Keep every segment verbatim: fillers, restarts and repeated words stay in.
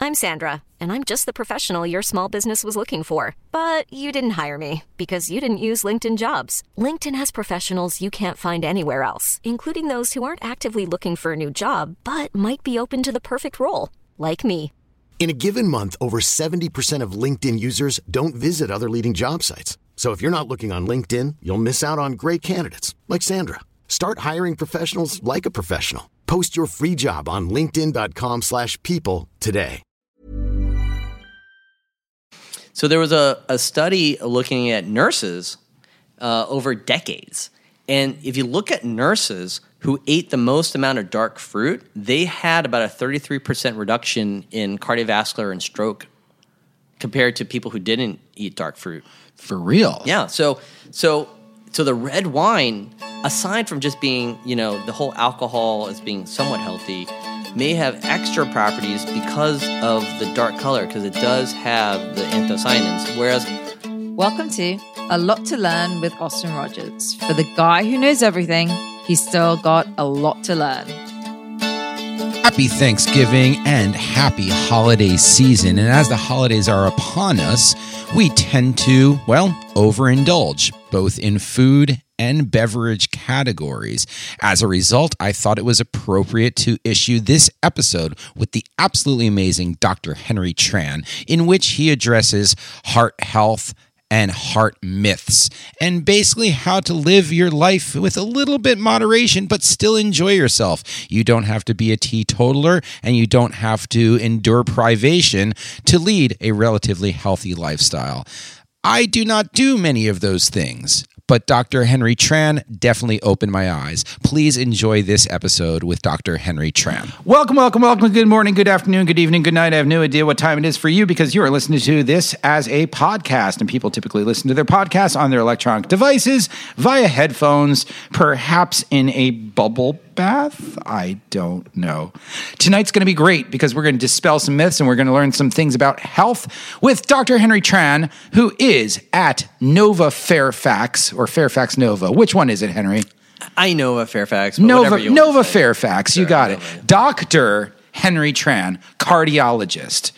I'm Sandra, and I'm just the professional your small business was looking for. But you didn't hire me because you didn't use LinkedIn Jobs. LinkedIn has professionals you can't find anywhere else, including those who aren't actively looking for a new job, but might be open to the perfect role, like me. In a given month, over seventy percent of LinkedIn users don't visit other leading job sites. So if you're not looking on LinkedIn, you'll miss out on great candidates like Sandra. Start hiring professionals like a professional. Post your free job on linkedin.com slash people today. So there was a, a study looking at nurses uh, over decades. And if you look at nurses who ate the most amount of dark fruit, they had about a thirty-three percent reduction in cardiovascular and stroke compared to people who didn't eat dark fruit. For real? Yeah. So so so the red wine, aside from just being, you know, the whole alcohol as being somewhat healthy, may have extra properties because of the dark color, because it does have the anthocyanins. Whereas, welcome to A Lot to Learn with Austin Rogers. For the guy who knows everything, he's still got a lot to learn. Happy Thanksgiving and happy holiday season. And as the holidays are upon us, we tend to, well, overindulge, both in food and beverage categories. As a result, I thought it was appropriate to issue this episode with the absolutely amazing Doctor Henry Tran, in which he addresses heart health and heart myths, and basically how to live your life with a little bit moderation, but still enjoy yourself. You don't have to be a teetotaler, and you don't have to endure privation to lead a relatively healthy lifestyle. I do not do many of those things, but Doctor Henry Tran definitely opened my eyes. Please enjoy this episode with Doctor Henry Tran. Welcome, welcome, welcome. Good morning, good afternoon, good evening, good night. I have no idea what time it is for you because you are listening to this as a podcast, and people typically listen to their podcasts on their electronic devices via headphones, perhaps in a bubble bath? I don't know. Tonight's going to be great because we're going to dispel some myths and we're going to learn some things about health with Doctor Henry Tran, who is at Nova Fairfax or Fairfax Nova. Which one is it, Henry? I Nova Fairfax. But Nova you Nova Fairfax. Sure, you got Nova. it. Doctor Henry Tran, cardiologist.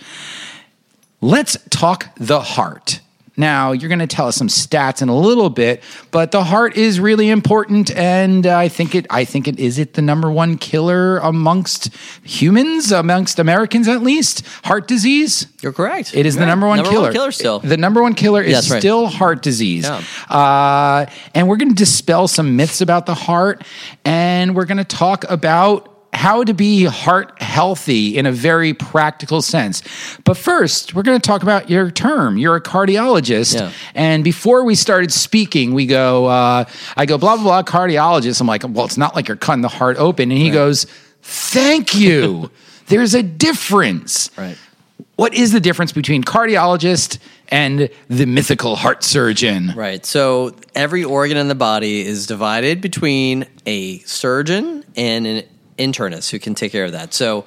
Let's talk the heart. Now, you're going to tell us some stats in a little bit, but the heart is really important, and I think it I think it is it the number one killer amongst humans, amongst Americans at least, heart disease? You're correct. It is You're the right. number one number killer. One killer still. The number one killer is That's right. still heart disease. Yeah. Uh, and we're going to dispel some myths about the heart, and we're going to talk about how to be heart healthy in a very practical sense. But first, we're going to talk about your term. You're a cardiologist. Yeah. And before we started speaking, we go, uh, I go, blah, blah, blah, cardiologist. I'm like, well, it's not like you're cutting the heart open. And he right. goes, thank you. There's a difference. Right. What is the difference between cardiologist and the mythical heart surgeon? Right. So every organ in the body is divided between a surgeon and an internist who can take care of that. So,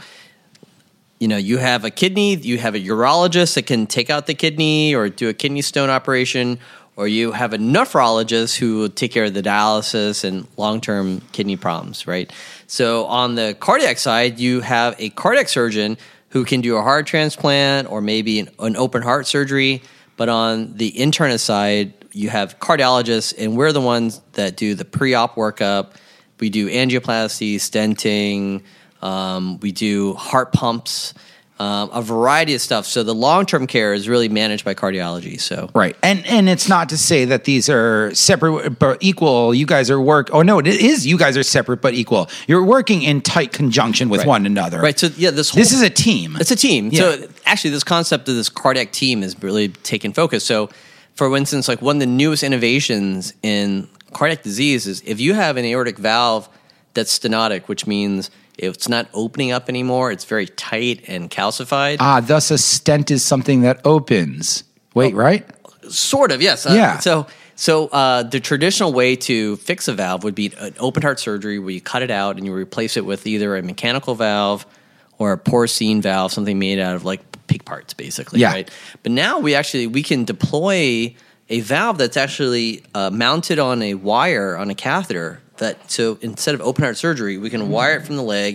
you know, you have a kidney, you have a urologist that can take out the kidney or do a kidney stone operation, or you have a nephrologist who will take care of the dialysis and long-term kidney problems, right? So on the cardiac side, you have a cardiac surgeon who can do a heart transplant or maybe an, an open heart surgery. But on the internist side, you have cardiologists, and we're the ones that do the pre-op workup. We do angioplasty, stenting, um, we do heart pumps, um, a variety of stuff. So the long-term care is really managed by cardiology. So right, and and it's not to say that these are separate but equal. You guys are work. Oh no, it is. You guys are separate but equal. You're working in tight conjunction with right. one another. Right. So yeah, this whole, this is a team. It's a team. Yeah. So actually, this concept of this cardiac team is really taken focus. So, for instance, like one of the newest innovations in cardiac disease is if you have an aortic valve that's stenotic, which means it's not opening up anymore, it's very tight and calcified. Ah, thus a stent is something that opens. Wait, oh, right? Sort of, yes. Yeah. Uh, so so uh, the traditional way to fix a valve would be an open heart surgery where you cut it out and you replace it with either a mechanical valve or a porcine valve, something made out of like pig parts, basically. Yeah. Right? But now we actually, we can deploy a valve that's actually uh, mounted on a wire on a catheter. That so instead of open heart surgery, we can wire it from the leg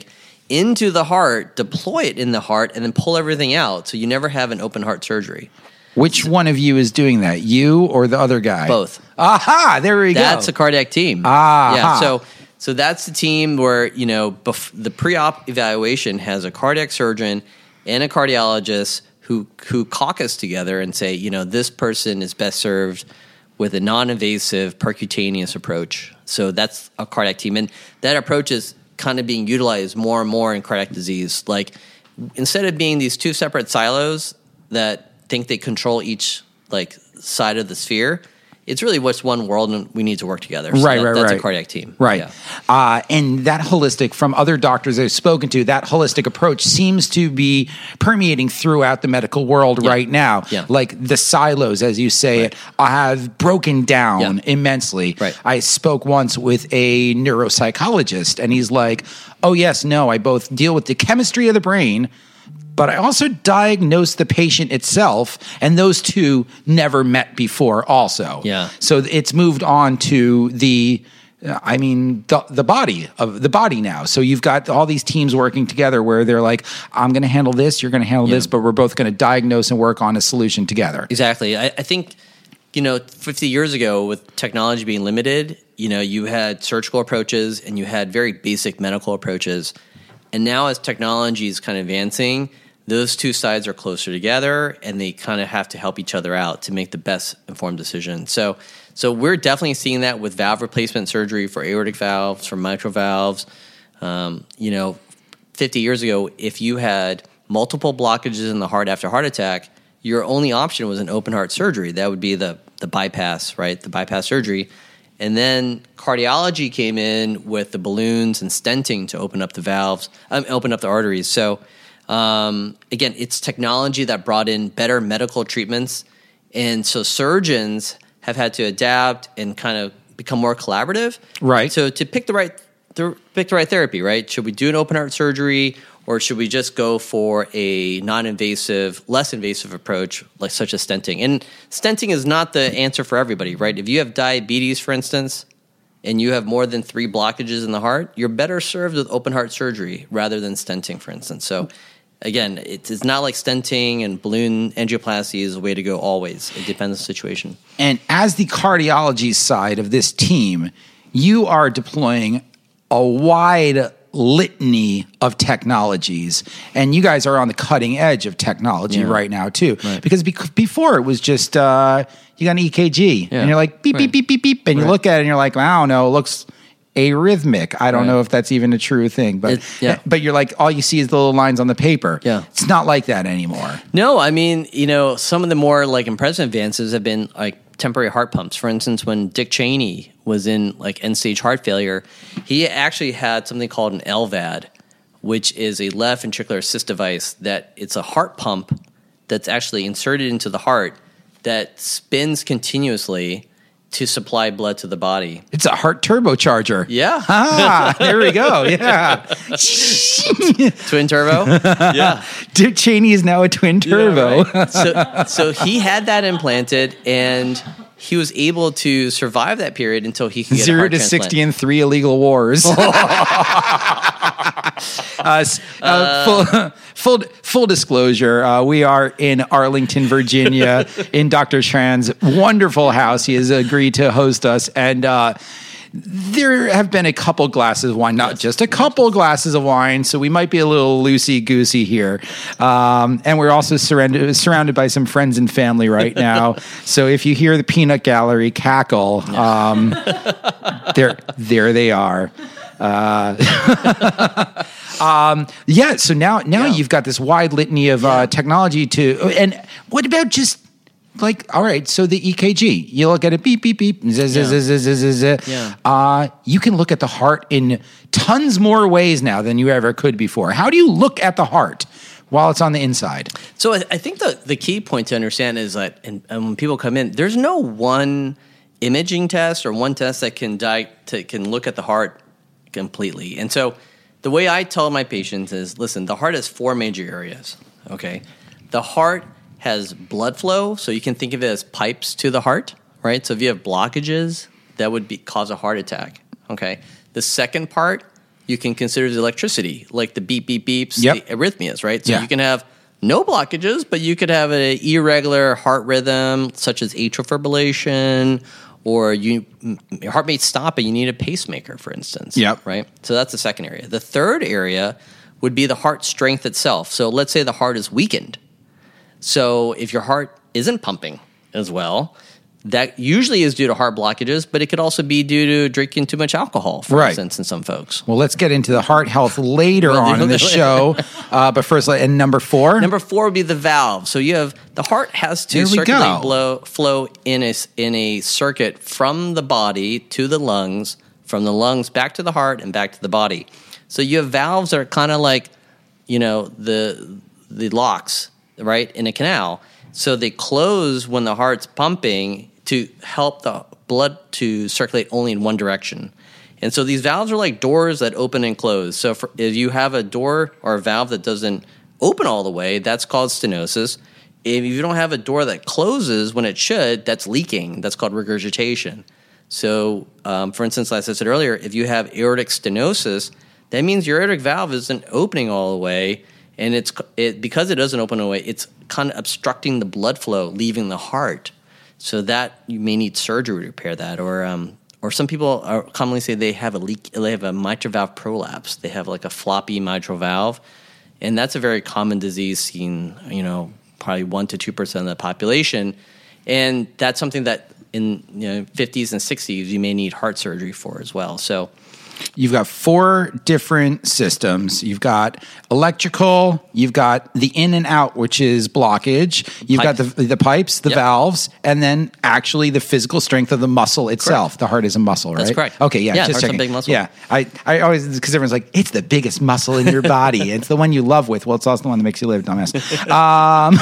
into the heart, deploy it in the heart, and then pull everything out. So you never have an open heart surgery. Which one of you is doing that? You or the other guy? Both. Aha! There we That's go. That's a cardiac team. Ah. Yeah. So so that's the team where, you know, bef- the pre-op evaluation has a cardiac surgeon and a cardiologist who who caucus together and say, you know, this person is best served with a non-invasive percutaneous approach. So that's a cardiac team, and that approach is kind of being utilized more and more in cardiac disease. Like, instead of being these two separate silos that think they control each like side of the sphere, it's really what's one world, and we need to work together. So right, that, right, that's right. a cardiac team. Right. Yeah. Uh, and that holistic, from other doctors I've spoken to, that holistic approach seems to be permeating throughout the medical world Yeah. right now. Yeah. Like the silos, as you say Right. it, have broken down Yeah. immensely. Right. I spoke once with a neuropsychologist, and he's like, oh, yes, no, I both deal with the chemistry of the brain, but I also diagnose the patient itself, and those two never met before also. Yeah. So it's moved on to the, uh, I mean, the, the body of the body now. So you've got all these teams working together where they're like, I'm going to handle this, you're going to handle Yeah. this, but we're both going to diagnose and work on a solution together. Exactly. I, I think, you know, fifty years ago, with technology being limited, you know, you had surgical approaches and you had very basic medical approaches. And now as technology is kind of advancing, those two sides are closer together, and they kind of have to help each other out to make the best informed decision. So, so we're definitely seeing that with valve replacement surgery for aortic valves, for mitral valves. Um, you know, fifty years ago, if you had multiple blockages in the heart after heart attack, your only option was an open heart surgery. That would be the the bypass, right? The bypass surgery. And then cardiology came in with the balloons and stenting to open up the valves, um, open up the arteries. So, um, again, it's technology that brought in better medical treatments. And so surgeons have had to adapt and kind of become more collaborative. Right. So to pick the right th- pick the right therapy, right? Should we do an open heart surgery, or should we just go for a non-invasive, less invasive approach, like such as stenting? And stenting is not the answer for everybody, right? If you have diabetes, for instance, and you have more than three blockages in the heart, you're better served with open heart surgery rather than stenting, for instance. So again, it's not like stenting and balloon angioplasty is the way to go always. It depends on the situation. And as the cardiology side of this team, you are deploying a wide litany of technologies, and you guys are on the cutting edge of technology Yeah. right now too. Right. Because bec- before it was just uh, you got an E K G, Yeah. and you're like beep Right. beep beep beep beep, and you Right. look at it and you're like, I don't know, it looks arrhythmic. I don't Right. know if that's even a true thing, but It- yeah. but you're like, all you see is the little lines on the paper. Yeah. It's not like that anymore. No, I mean, you know, some of the more like impressive advances have been like temporary heart pumps. For instance, when Dick Cheney was in like end-stage heart failure, he actually had something called an L V A D, which is a left ventricular assist device that it's a heart pump that's actually inserted into the heart that spins continuously to supply blood to the body. It's a heart turbocharger. Yeah. Ah, there we go. Yeah. Twin turbo? Yeah. Dick Cheney is now a twin turbo. Yeah, right. so, so he had that implanted, and he was able to survive that period until he could get a Zero heart to transplant. sixty and three illegal wars. Uh, s- uh, full, full, full disclosure, uh, we are in Arlington, Virginia, in Doctor Tran's wonderful house. He has agreed to host us, and uh, there have been a couple glasses of wine, not just a couple glasses of wine, so we might be a little loosey-goosey here. Um, and we're also surrounded, surrounded by some friends and family right now, so if you hear the peanut gallery cackle, um, there, there they are. Uh, um, yeah. So now, now Yeah. you've got this wide litany of uh, technology to, and what about just like, all right, so the E K G, you look at it, beep, beep, beep, zzz, zzz, zzz, zzz, zzz, zzz. Yeah. Uh, you can look at the heart in tons more ways now than you ever could before. How do you look at the heart while it's on the inside? So I, I think the, the key point to understand is that and, and when people come in, there's no one imaging test or one test that can di- to, can look at the heart completely. And so the way I tell my patients is, listen, the heart has four major areas, okay? The heart has blood flow, so you can think of it as pipes to the heart, right? So if you have blockages, that would be, cause a heart attack, okay? The second part you can consider the electricity, like the beep, beep, beeps, Yep. the arrhythmias, right? So Yeah. you can have no blockages, but you could have an irregular heart rhythm, such as atrial fibrillation, or you, your heart may stop and you need a pacemaker, for instance. Yep. Right? So that's the second area. The third area would be the heart strength itself. So let's say the heart is weakened. So if your heart isn't pumping as well, that usually is due to heart blockages, but it could also be due to drinking too much alcohol, for Right. instance, in some folks. Well, let's get into the heart health later We'll on do in the that show. Uh, but first, and number four? Number four would be the valve. So you have the heart has to There we circulate go. blow, flow in a s- in a circuit from the body to the lungs, from the lungs back to the heart, and back to the body. So you have valves that are kind of like, you know, the the locks, right, in a canal. So they close when the heart's pumping to help the blood to circulate only in one direction. And so these valves are like doors that open and close. So for, if you have a door or a valve that doesn't open all the way, that's called stenosis. If you don't have a door that closes when it should, that's leaking. That's called regurgitation. So, um, for instance, as I said earlier, if you have aortic stenosis, that means your aortic valve isn't opening all the way, and it's it because it doesn't open all the way, it's kind of obstructing the blood flow leaving the heart. So that you may need surgery to repair that, or um, or some people are commonly say they have a leak, they have a mitral valve prolapse. They have like a floppy mitral valve, and that's a very common disease seen, you know, probably one to two percent of the population, and that's something that in you know fifties and sixties you may need heart surgery for as well. So. You've got four different systems. You've got electrical, you've got the in and out, which is blockage. You've Pipes. got the the pipes, the Yep. valves, and then actually the physical strength of the muscle itself. Correct. The heart is a muscle, right? That's correct. Okay, yeah, Yeah, just heart's a checking. big muscle. Yeah, I, I always, because everyone's like, it's the biggest muscle in your body. It's the one you love with. Well, it's also the one that makes you live, dumbass. Um,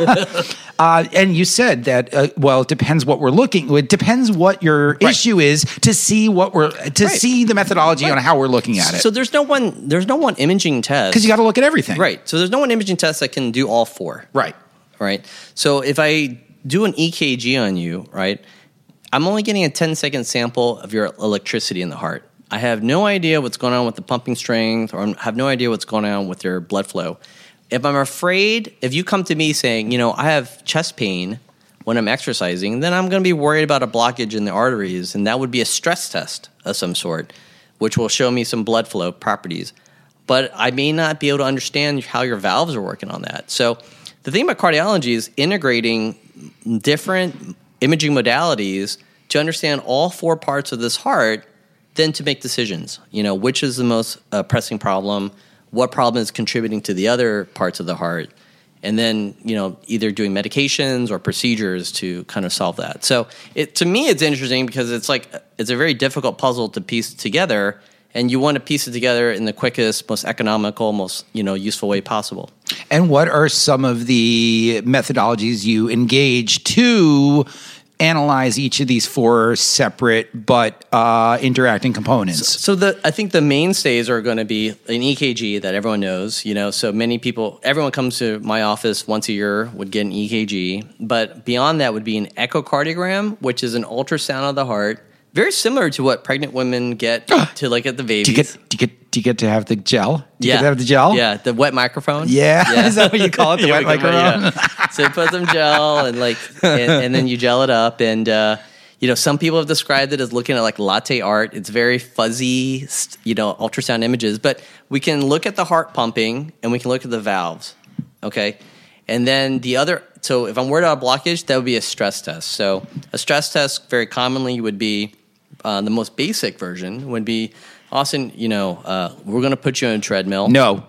uh, and you said that, uh, well, it depends what we're looking, it depends what your Right. issue is to see what we're, to Right. see the methodology on how we're looking at it. So there's no one there's no one imaging test. Because you got to look at everything. Right. So there's no one imaging test that can do all four. Right. Right. So if I do an E K G on you, right, I'm only getting a ten second sample of your electricity in the heart. I have no idea what's going on with the pumping strength, or I have no idea what's going on with your blood flow. If I'm afraid, if you come to me saying, you know, I have chest pain when I'm exercising, then I'm going to be worried about a blockage in the arteries, and that would be a stress test of some sort, which will show me some blood flow properties. But I may not be able to understand how your valves are working on that. So the thing about cardiology is integrating different imaging modalities to understand all four parts of this heart, then to make decisions. You know, which is the most uh, pressing problem, what problem is contributing to the other parts of the heart, and then, you know, either doing medications or procedures to kind of solve that. So it, to me, it's interesting because it's like, it's a very difficult puzzle to piece together, and you want to piece it together in the quickest, most economical, most, you know, useful way possible. And what are some of the methodologies you engage to analyze each of these four separate but uh, interacting components? So the I think the mainstays are going to be an E K G that everyone knows. You know, so many people, everyone comes to my office once a year would get an E K G, but beyond that would be an echocardiogram, which is an ultrasound of the heart, very similar to what pregnant women get to look at the babies. Do you get do you get do you get to have the gel? Do you yeah, get to have the gel? Yeah, the wet microphone. Yeah, is that what you call it? The Yeah, wet we can- microphone. yeah. So you put some gel and like, and, and then you gel it up, and uh, you know, some people have described it as looking at like latte art. It's very fuzzy, you know, ultrasound images. But we can look at the heart pumping, and we can look at the valves. Okay, and then the other. So if I'm worried about blockage, that would be a stress test. So a stress test very commonly would be uh, the most basic version would be, Austin, you know, uh, we're going to put you on a treadmill. No.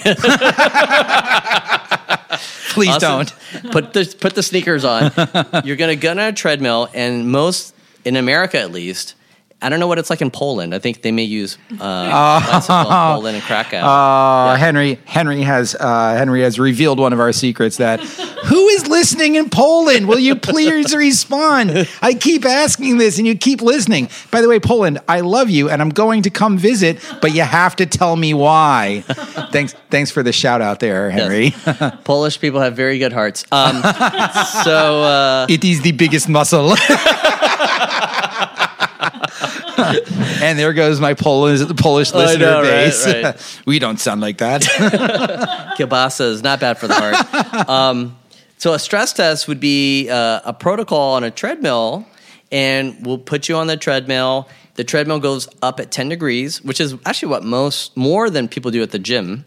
Please Austin, don't. put the put the sneakers on. You're gonna go on a treadmill, and most in America at least, I don't know what it's like in Poland. I think they may use uh, bicycle in Poland and Krakow. Uh, Yeah. Henry Henry has uh, Henry has revealed one of our secrets that who is listening in Poland? Will you please respond? I keep asking this and you keep listening. By the way, Poland, I love you and I'm going to come visit, but you have to tell me why. Thanks thanks for the shout out there, Henry. Yes. Polish people have very good hearts. Um, so uh, It is the biggest muscle. And there goes my Polish, Polish listener know, right, base. right. We don't sound like that. Kielbasa is not bad for the heart. um, so a stress test would be uh, a protocol on a treadmill, and we'll put you on the treadmill. The treadmill goes up at ten degrees, which is actually what most, more than people do at the gym.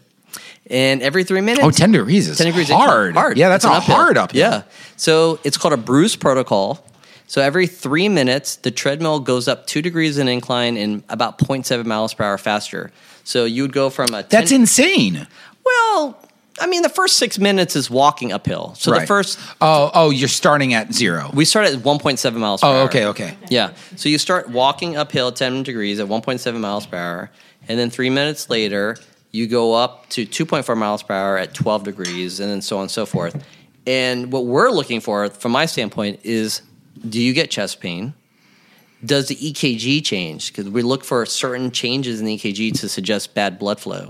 And every three minutes. Oh, ten degrees is ten degrees hard. hard. Yeah, that's It's a an uphill. hard uphill. Yeah. So it's called a Bruce protocol. So every three minutes, the treadmill goes up two degrees in incline and about zero point seven miles per hour faster. So you would go from a ten That's insane. Well, I mean, the first six minutes is walking uphill. So Right. the first, Oh, oh, you're starting at zero. we start at one point seven miles per Oh, hour. okay, okay. Yeah. So you start walking uphill at ten degrees at one point seven miles per hour. And then three minutes later, you go up to two point four miles per hour at twelve degrees, and then so on and so forth. And what we're looking for, from my standpoint, is do you get chest pain? Does the E K G change? Because we look for certain changes in the E K G to suggest bad blood flow.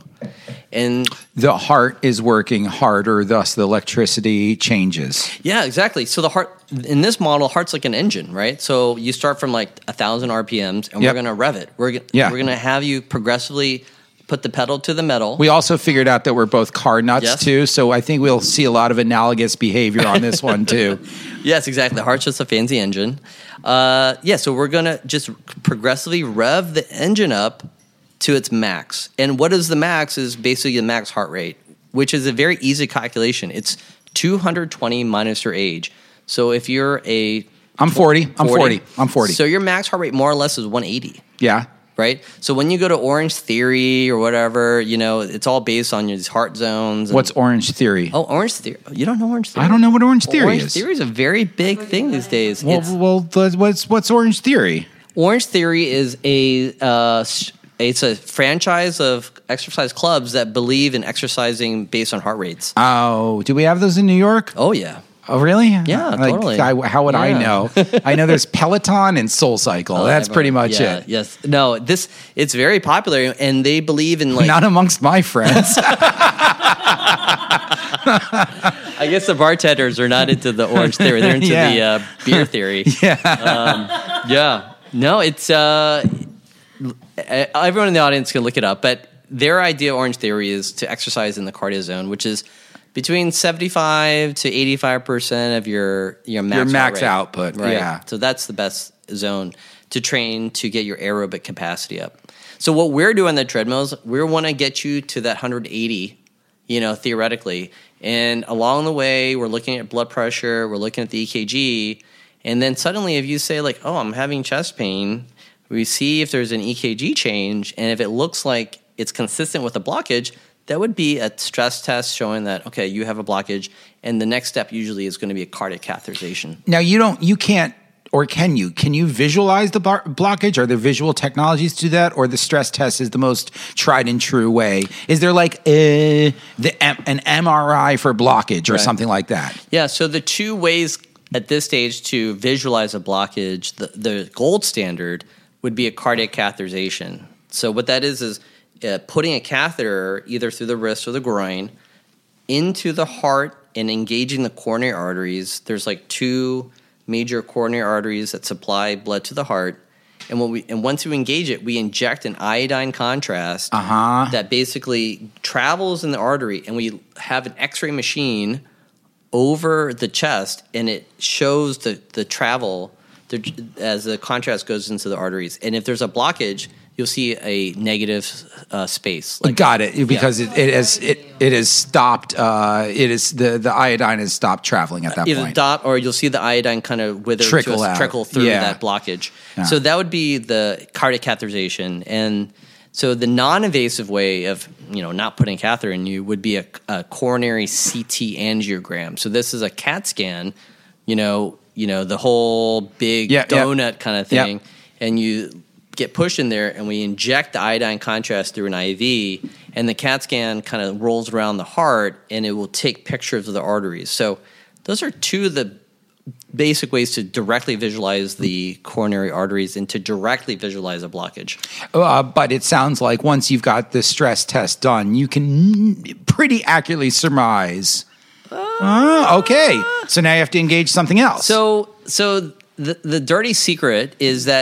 And The heart is working harder, thus the electricity changes. yeah, exactly. So the heart, in this model, heart's like an engine, right? So you start from like a thousand R P Ms, and Yep. we're going to rev it. We're, g- Yeah. we're going to have you progressively put the pedal to the metal. We also figured out that we're both car nuts Yes. too, so I think we'll see a lot of analogous behavior on this one too. Yes, exactly. The heart's just a fancy engine. Uh, yeah, so we're going to just progressively rev the engine up to its max. And what is the max is basically the max heart rate, which is a very easy calculation. It's two hundred twenty minus your age. So if you're a... I'm forty. I'm forty. I'm forty. So your max heart rate more or less is one eighty. Yeah. Right? So when you go to Orange Theory or whatever, you know, it's all based on these heart zones. and- What's Orange Theory? Oh, Orange Theory. You don't know Orange Theory? I don't know what Orange Theory Orange is. Theory is a very big thing these days. Well, It's, well, what's what's Orange Theory? Orange Theory is a uh, s- it's a franchise of exercise clubs that believe in exercising based on heart rates. Oh, do we have those in New York? Oh yeah. Oh, really? Yeah, Like, totally. I, how would I Yeah. know? I know there's Peloton and Soul Cycle. Oh, That's everyone- pretty much yeah, it. Yes. No, this it's very popular and they believe in like Not amongst my friends. I guess the bartenders are not into the Orange Theory. They're into Yeah. the uh, beer theory. yeah. Yeah. No, it's uh, everyone in the audience can look it up, but their idea of Orange Theory is to exercise in the cardio zone, which is between seventy-five to eighty-five percent of your your max, Your heart max rate. output, Right. yeah. So that's the best zone to train to get your aerobic capacity up. So what we're doing on the treadmills, we want to get you to that one hundred eighty, you know, theoretically. And along the way, we're looking at blood pressure, we're looking at the E K G, and then suddenly if you say like, oh, I'm having chest pain, we see if there's an E K G change, and if it looks like it's consistent with a blockage, that would be a stress test showing that, okay, you have a blockage, and the next step usually is going to be a cardiac catheterization. Now you don't, you can't, or can you? Can you visualize the bar- blockage? Are there visual technologies to do that, or the stress test is the most tried and true way? Is there like uh, the M- an M R I for blockage or Right. something like that? Yeah, so the two ways at this stage to visualize a blockage, the, the gold standard would be a cardiac catheterization. So what that is is uh, putting a catheter either through the wrist or the groin into the heart and engaging the coronary arteries. There's like two major coronary arteries that supply blood to the heart. And when we and once you engage it, we inject an iodine contrast Uh-huh. that basically travels in the artery, and we have an X-ray machine over the chest, and it shows the the travel the, as the contrast goes into the arteries. And if there's a blockage, you'll see a negative uh, space. Like, Got it, because it, it has it it has stopped. Uh, it is the the iodine has stopped traveling at that either point. dot or you'll see the iodine kind of wither Trickle to a, out. trickle through Yeah. that blockage. Yeah. So that would be the cardiac catheterization. And so the non-invasive way of, you know, not putting a catheter in you would be a, a coronary C T angiogram. So this is a CAT scan, you know, you know, the whole big Yeah, yeah. donut kind of Yeah. thing, and you get pushed in there, and we inject the iodine contrast through an I V, and the CAT scan kind of rolls around the heart, and it will take pictures of the arteries. So those are two of the basic ways to directly visualize the coronary arteries and to directly visualize a blockage. Uh, but it sounds like once you've got the stress test done, you can pretty accurately surmise. Uh, okay, so now you have to engage something else. So, so the the dirty secret is that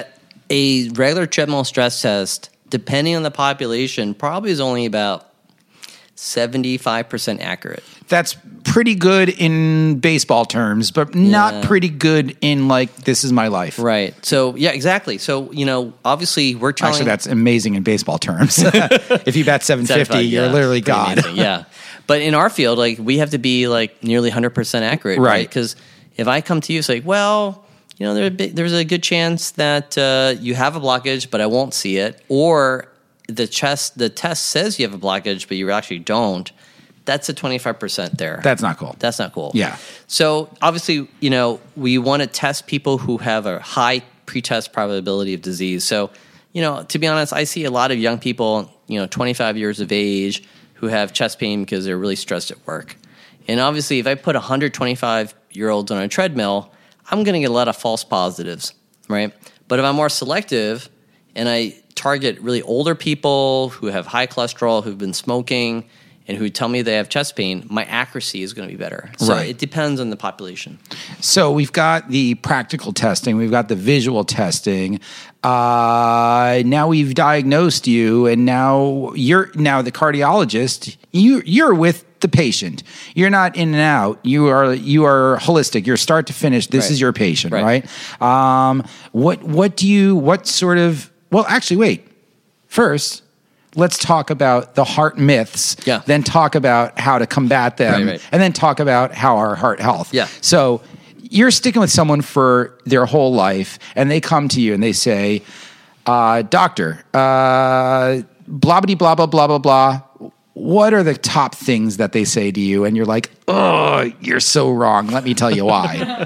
A regular treadmill stress test, depending on the population, probably is only about seventy-five percent accurate. That's pretty good in baseball terms, but not Yeah. pretty good in like, this is my life. Right. So, yeah, exactly. So, you know, obviously we're telling... Actually, that's amazing in baseball terms. If you bat seven fifty, seventy-five, you're yeah, literally pretty God. amazing, yeah. But in our field, like, we have to be like nearly one hundred percent accurate, Right. right? Because if I come to you, it's like, well, you know, there, there's a good chance that uh, you have a blockage, but I won't see it. Or the chest, the test says you have a blockage, but you actually don't. That's a twenty-five percent there. That's not cool. That's not cool. Yeah. So obviously, you know, we want to test people who have a high pretest probability of disease. So, you know, to be honest, I see a lot of young people, you know, twenty-five years of age who have chest pain because they're really stressed at work. And obviously, if I put one hundred twenty-five-year-olds on a treadmill, I'm going to get a lot of false positives, right? But if I'm more selective and I target really older people who have high cholesterol, who've been smoking, and who tell me they have chest pain, my accuracy is going to be better. So Right. it depends on the population. So we've got the practical testing, we've got the visual testing. Uh, now we've diagnosed you, and now you're now the cardiologist. You you're with the patient. You're not in and out. You are you are holistic. You're start to finish. This Right. is your patient, right? Right. Um, what what do you what sort of well actually wait first. Let's talk about the heart myths, Yeah. then talk about how to combat them, Right, right. and then talk about how our heart health. Yeah. So you're sticking with someone for their whole life, and they come to you and they say, uh, doctor, uh, blah, blah, blah, blah, blah, blah, blah. What are the top things that they say to you? And you're like, oh, you're so wrong. Let me tell you why.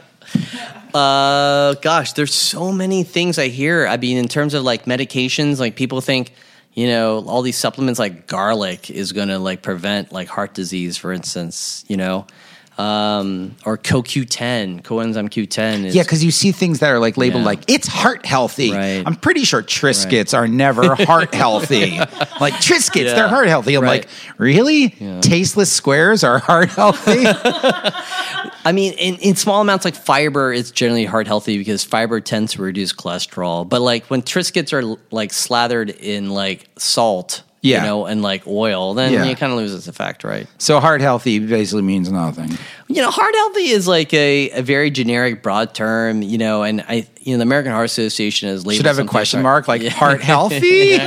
Uh, gosh, there's so many things I hear. I mean, in terms of like medications, like people think, you know, all these supplements like garlic is going to like prevent like heart disease, for instance, you know, um, or Co Q ten, coenzyme Q ten. Is, Yeah, because you see things that are like labeled Yeah. like it's heart healthy. Right. I'm pretty sure Triscuits are never heart healthy. Like Triscuits, Yeah. they're heart healthy. I'm Right. like, really? Tasteless squares are heart healthy? I mean, in, in small amounts like fiber, it's generally heart healthy because fiber tends to reduce cholesterol. But like when Triscuits are like slathered in like salt, Yeah. you know, and like oil, then Yeah. it kind of loses its effect, right? So heart healthy basically means nothing. You know, heart healthy is like a, a very generic, broad term, you know, and I, you know, the American Heart Association is labeled Should have a something question like- mark like Yeah. heart healthy?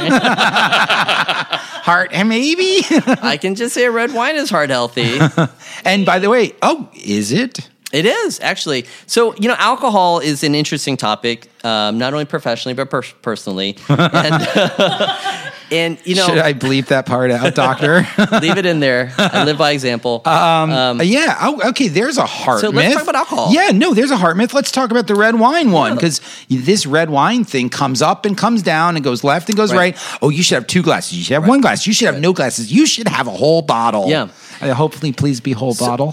Heart maybe? I can just say red wine is heart healthy. And by the way, oh, is it? It is, actually. So, you know, alcohol is an interesting topic, um, not only professionally, but per- personally. And, and, you know, Should I bleep that part out, doctor? leave it in there. I live by example. Uh, yeah. Oh, okay. There's a heart So myth. let's talk about alcohol. Yeah. No, there's a heart myth. Let's talk about the red wine one because this red wine thing comes up and comes down and goes left and goes right. Right. Oh, you should have two glasses. You should have one glass. You should have no glasses. You should have a whole bottle. Yeah. Uh, hopefully, please be whole bottle.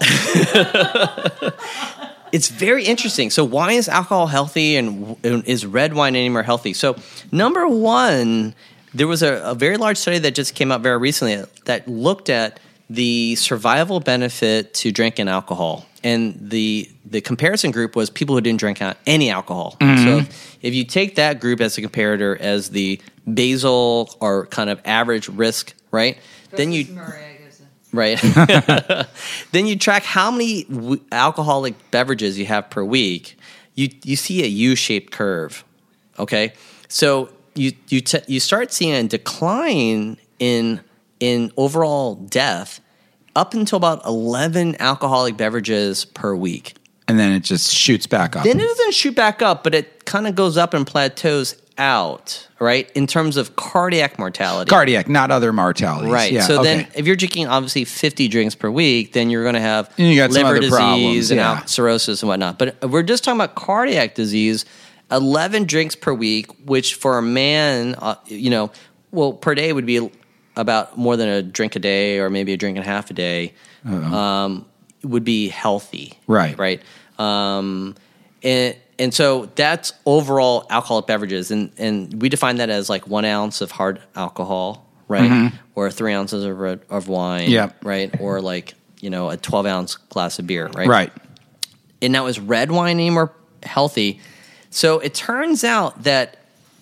It's very interesting. So, why is alcohol healthy, and, and is red wine any more healthy? So, number one, there was a, a very large study that just came out very recently that looked at the survival benefit to drinking alcohol, and the the comparison group was people who didn't drink any alcohol. So, if, if you take that group as a comparator as the basal or kind of average risk, right? Then you Right. Then you track how many w- alcoholic beverages you have per week. You you see a U-shaped curve. Okay, so you you t- you start seeing a decline in in overall death up until about eleven alcoholic beverages per week. And then it just shoots back up. Then it doesn't shoot back up, but it kind of goes up and plateaus out. Right, in terms of cardiac mortality. Cardiac, not other mortalities. Right. Yeah, so okay. then if you're drinking obviously fifty drinks per week, then you're going to have And you got some liver other disease problems, and yeah. al- cirrhosis and whatnot. But we're just talking about cardiac disease, eleven drinks per week, which for a man, uh, you know, well, per day would be about more than a drink a day or maybe a drink and a half a day, um, would be healthy. Right. Right. Um, and And so that's overall alcoholic beverages. And, and we define that as like one ounce of hard alcohol, right? Or three ounces of red, of wine, Yep. right? Or like, you know, a twelve ounce glass of beer, right? Right. And now is red wine any more healthy? So it turns out that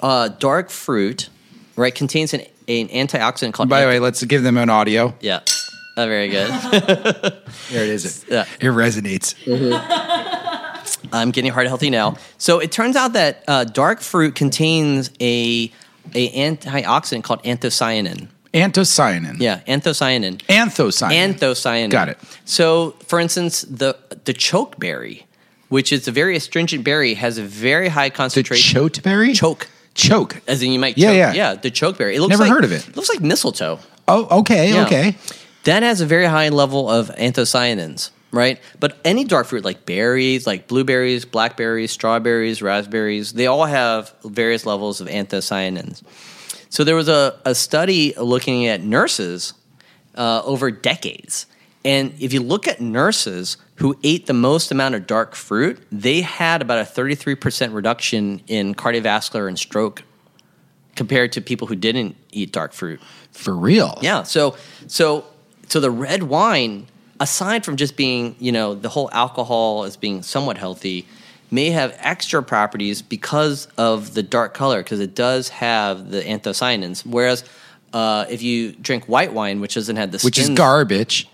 uh, dark fruit, right, contains an, an antioxidant called. By the anth- way, let's give them an audio. yeah, oh, very good. There it is. Yeah. It resonates. I'm getting heart healthy now. So it turns out that uh, dark fruit contains a a antioxidant called anthocyanin. Anthocyanin. Yeah, anthocyanin. Anthocyanin. Anthocyanin. Got it. So, for instance, the the chokeberry, which is a very astringent berry, has a very high The concentration. chokeberry? Choke. Choke. As in you might Yeah, choke. yeah. Yeah, the chokeberry. It looks Never like, heard of it. It looks like mistletoe. Oh, okay, Yeah. okay. That has a very high level of anthocyanins, right? But any dark fruit like berries, like blueberries, blackberries, strawberries, raspberries, they all have various levels of anthocyanins. So there was a, a study looking at nurses uh, over decades. And if you look at nurses who ate the most amount of dark fruit, they had about a thirty-three percent reduction in cardiovascular and stroke compared to people who didn't eat dark fruit. For real? Yeah. So so so the red wine, aside from just being, you know, the whole alcohol as being somewhat healthy, may have extra properties because of the dark color, because it does have the anthocyanins. Whereas uh, if you drink white wine, which doesn't have the Which is skins- garbage.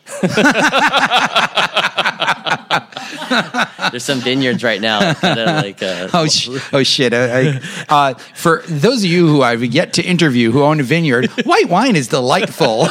There's some vineyards right now that are like uh, Oh, sh- oh shit. I, I, uh, for those of you who I've yet to interview who own a vineyard, white wine is delightful.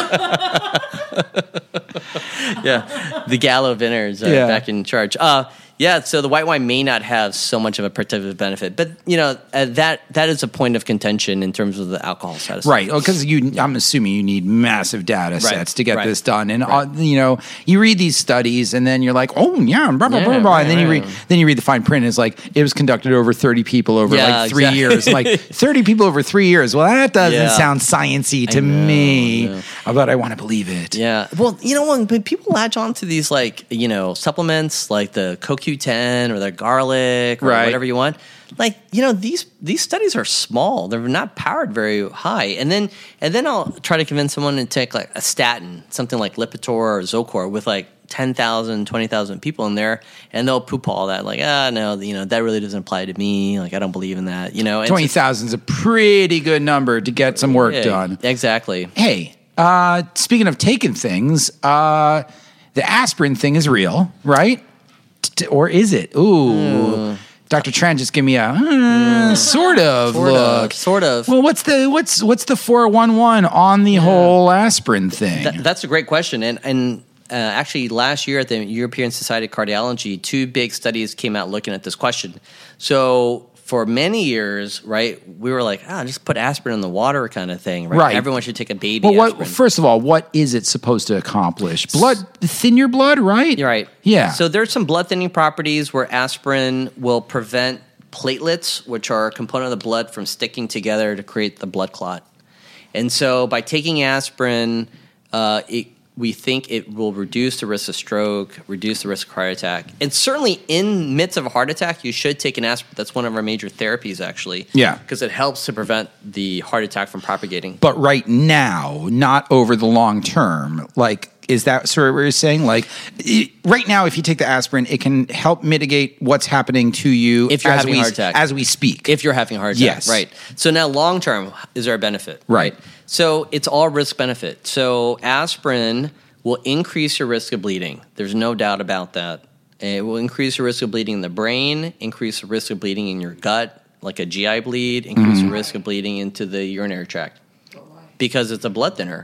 yeah, the Gallo vineyards are Yeah. back in charge. Uh, yeah, so the white wine may not have so much of a protective benefit, but you know uh, that that is a point of contention in terms of the alcohol status. Right. Because you, I'm assuming you need massive data sets to get right, this done. And, right. uh, you know, you read these studies and then you're like, oh, yeah, blah, blah, Yeah, blah, blah. right, And then you right. read then you read the fine print. And it's like, it was conducted over thirty people over Yeah, like three exactly. years. Like, thirty people over three years. Well, that doesn't Yeah. sound science-y to I know, me. I know. But I want to believe it. Yeah. Well, you know, when when people latch on to these, like, you know, supplements like the C O Q ten or the garlic or Right. whatever you want, like, you know, these these studies are small. They're not powered very high. And then and then I'll try to convince someone to take like a statin, something like Lipitor or Zocor with like ten thousand, twenty thousand people in there, and they'll poop all that. Like, ah, no, you know, that really doesn't apply to me. Like, I don't believe in that, you know. And twenty so- thousand is a pretty good number to get some work Yeah, done. Exactly. Hey, uh, speaking of taking things, uh, the aspirin thing is real, right? T- or is it? Ooh. Doctor Tran just give me a uh, sort of Sort of, look. sort of. Well, what's the what's what's the four one one on the whole aspirin thing? That, that's a great question. And and uh, actually, last year at the European Society of Cardiology, two big studies came out looking at this question. So for many years, right, we were like, ah, just put aspirin in the water kind of thing, right? Right. Everyone should take a baby well, what, aspirin. first of all, what is it supposed to accomplish? Blood, thin your blood, right? You're right. Yeah. So there's some blood thinning properties where aspirin will prevent platelets, which are a component of the blood, from sticking together to create the blood clot. And so by taking aspirin, uh, it, we think it will reduce the risk of stroke, reduce the risk of heart attack. And certainly in midst of a heart attack, you should take an aspirin. That's one of our major therapies, actually. Yeah. Because it helps to prevent the heart attack from propagating. But right now, not over the long term. Like, is that sort of what you're saying? Like, it, right now, if you take the aspirin, it can help mitigate what's happening to you If you're as having we, a heart attack. as we speak. If you're having a heart attack. Yes. Right. So now long term, is there a benefit? Right. So it's all risk benefit. So aspirin will increase your risk of bleeding. There's no doubt about that. It will increase your risk of bleeding in the brain, increase the risk of bleeding in your gut, like a G I bleed, increase the risk of bleeding into the urinary tract. Because it's a blood thinner.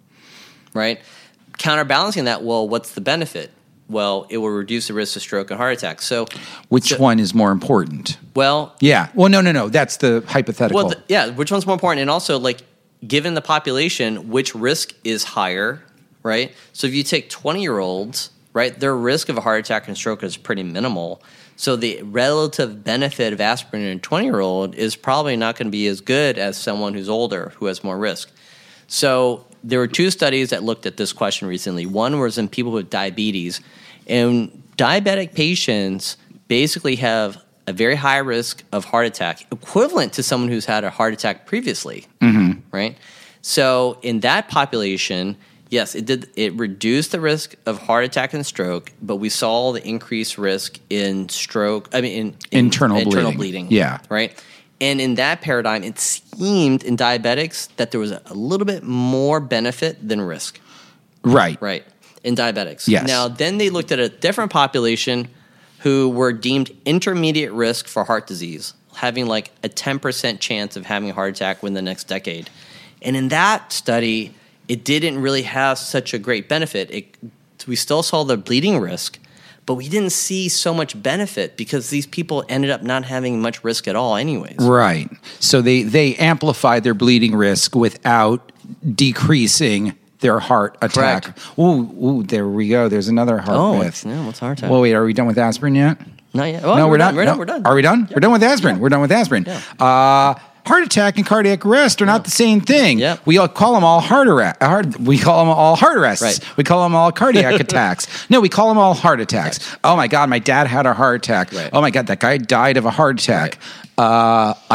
Right? Counterbalancing that, well, what's the benefit? Well, it will reduce the risk of stroke and heart attack. So, Which so- one is more important? well, Yeah. Well, no, no, no. That's the hypothetical. Well, th- yeah, which one's more important? And also, like, given the population, which risk is higher, right? So if you take twenty-year-olds, right, their risk of a heart attack and stroke is pretty minimal. So the relative benefit of aspirin in a twenty-year-old is probably not going to be as good as someone who's older, who has more risk. So there were two studies that looked at this question recently. One was in people with diabetes. And diabetic patients basically have a very high risk of heart attack, equivalent to someone who's had a heart attack previously, mm-hmm. right? So in that population, yes, it did. It reduced the risk of heart attack and stroke, but we saw the increased risk in stroke. I mean, in, in Internal internal bleeding. bleeding. Yeah. right. And in that paradigm, it seemed in diabetics that there was a little bit more benefit than risk. Right. Right. In diabetics. Yes. Now, then they looked at a different population who were deemed intermediate risk for heart disease, having like a ten percent chance of having a heart attack within the next decade. And in that study, it didn't really have such a great benefit. It, we still saw the bleeding risk, but we didn't see so much benefit because these people ended up not having much risk at all anyways. Right. So they, they amplified their bleeding risk without decreasing their heart attack. Correct. Ooh, ooh, there we go. There's another heart Oh, myth. yeah, what's heart attack? Well, wait, are we done with aspirin yet? Not yet. Oh, no, we're, we're done. done. We're No. done. We're done. Are we done? Yeah. We're done with aspirin. Yeah. We're done with aspirin. Yeah. Uh, heart attack and cardiac arrest are not the same thing. Yep. We all call them all heart arrest. Heart, we call them all heart arrests. Right. We call them all cardiac attacks. No, we call them all heart attacks. Right. Oh my God, my dad had a heart attack. Right. Oh my God, that guy died of a heart attack. Uh, uh,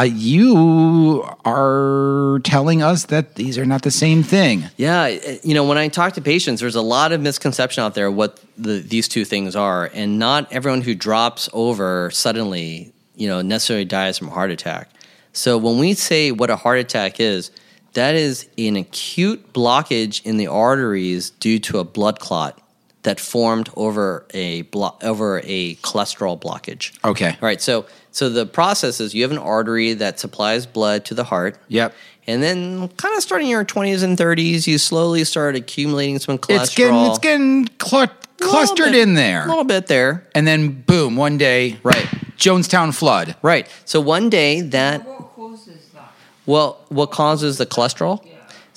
you are telling us that these are not the same thing. Yeah, you know, when I talk to patients, there's a lot of misconception out there what the, these two things are, and not everyone who drops over suddenly, you know, necessarily dies from a heart attack. So when we say what a heart attack is, that is an acute blockage in the arteries due to a blood clot that formed over a blo- over a cholesterol blockage. Okay. All right. So so the process is you have an artery that supplies blood to the heart. Yep. And then, kind of starting in your twenties and thirties, you slowly start accumulating some cholesterol. It's getting it's getting cl- clustered bit, in there, a little bit there. and then boom, one day, Right. Jonestown flood. Right. So one day that. What causes that? Well, what causes the cholesterol?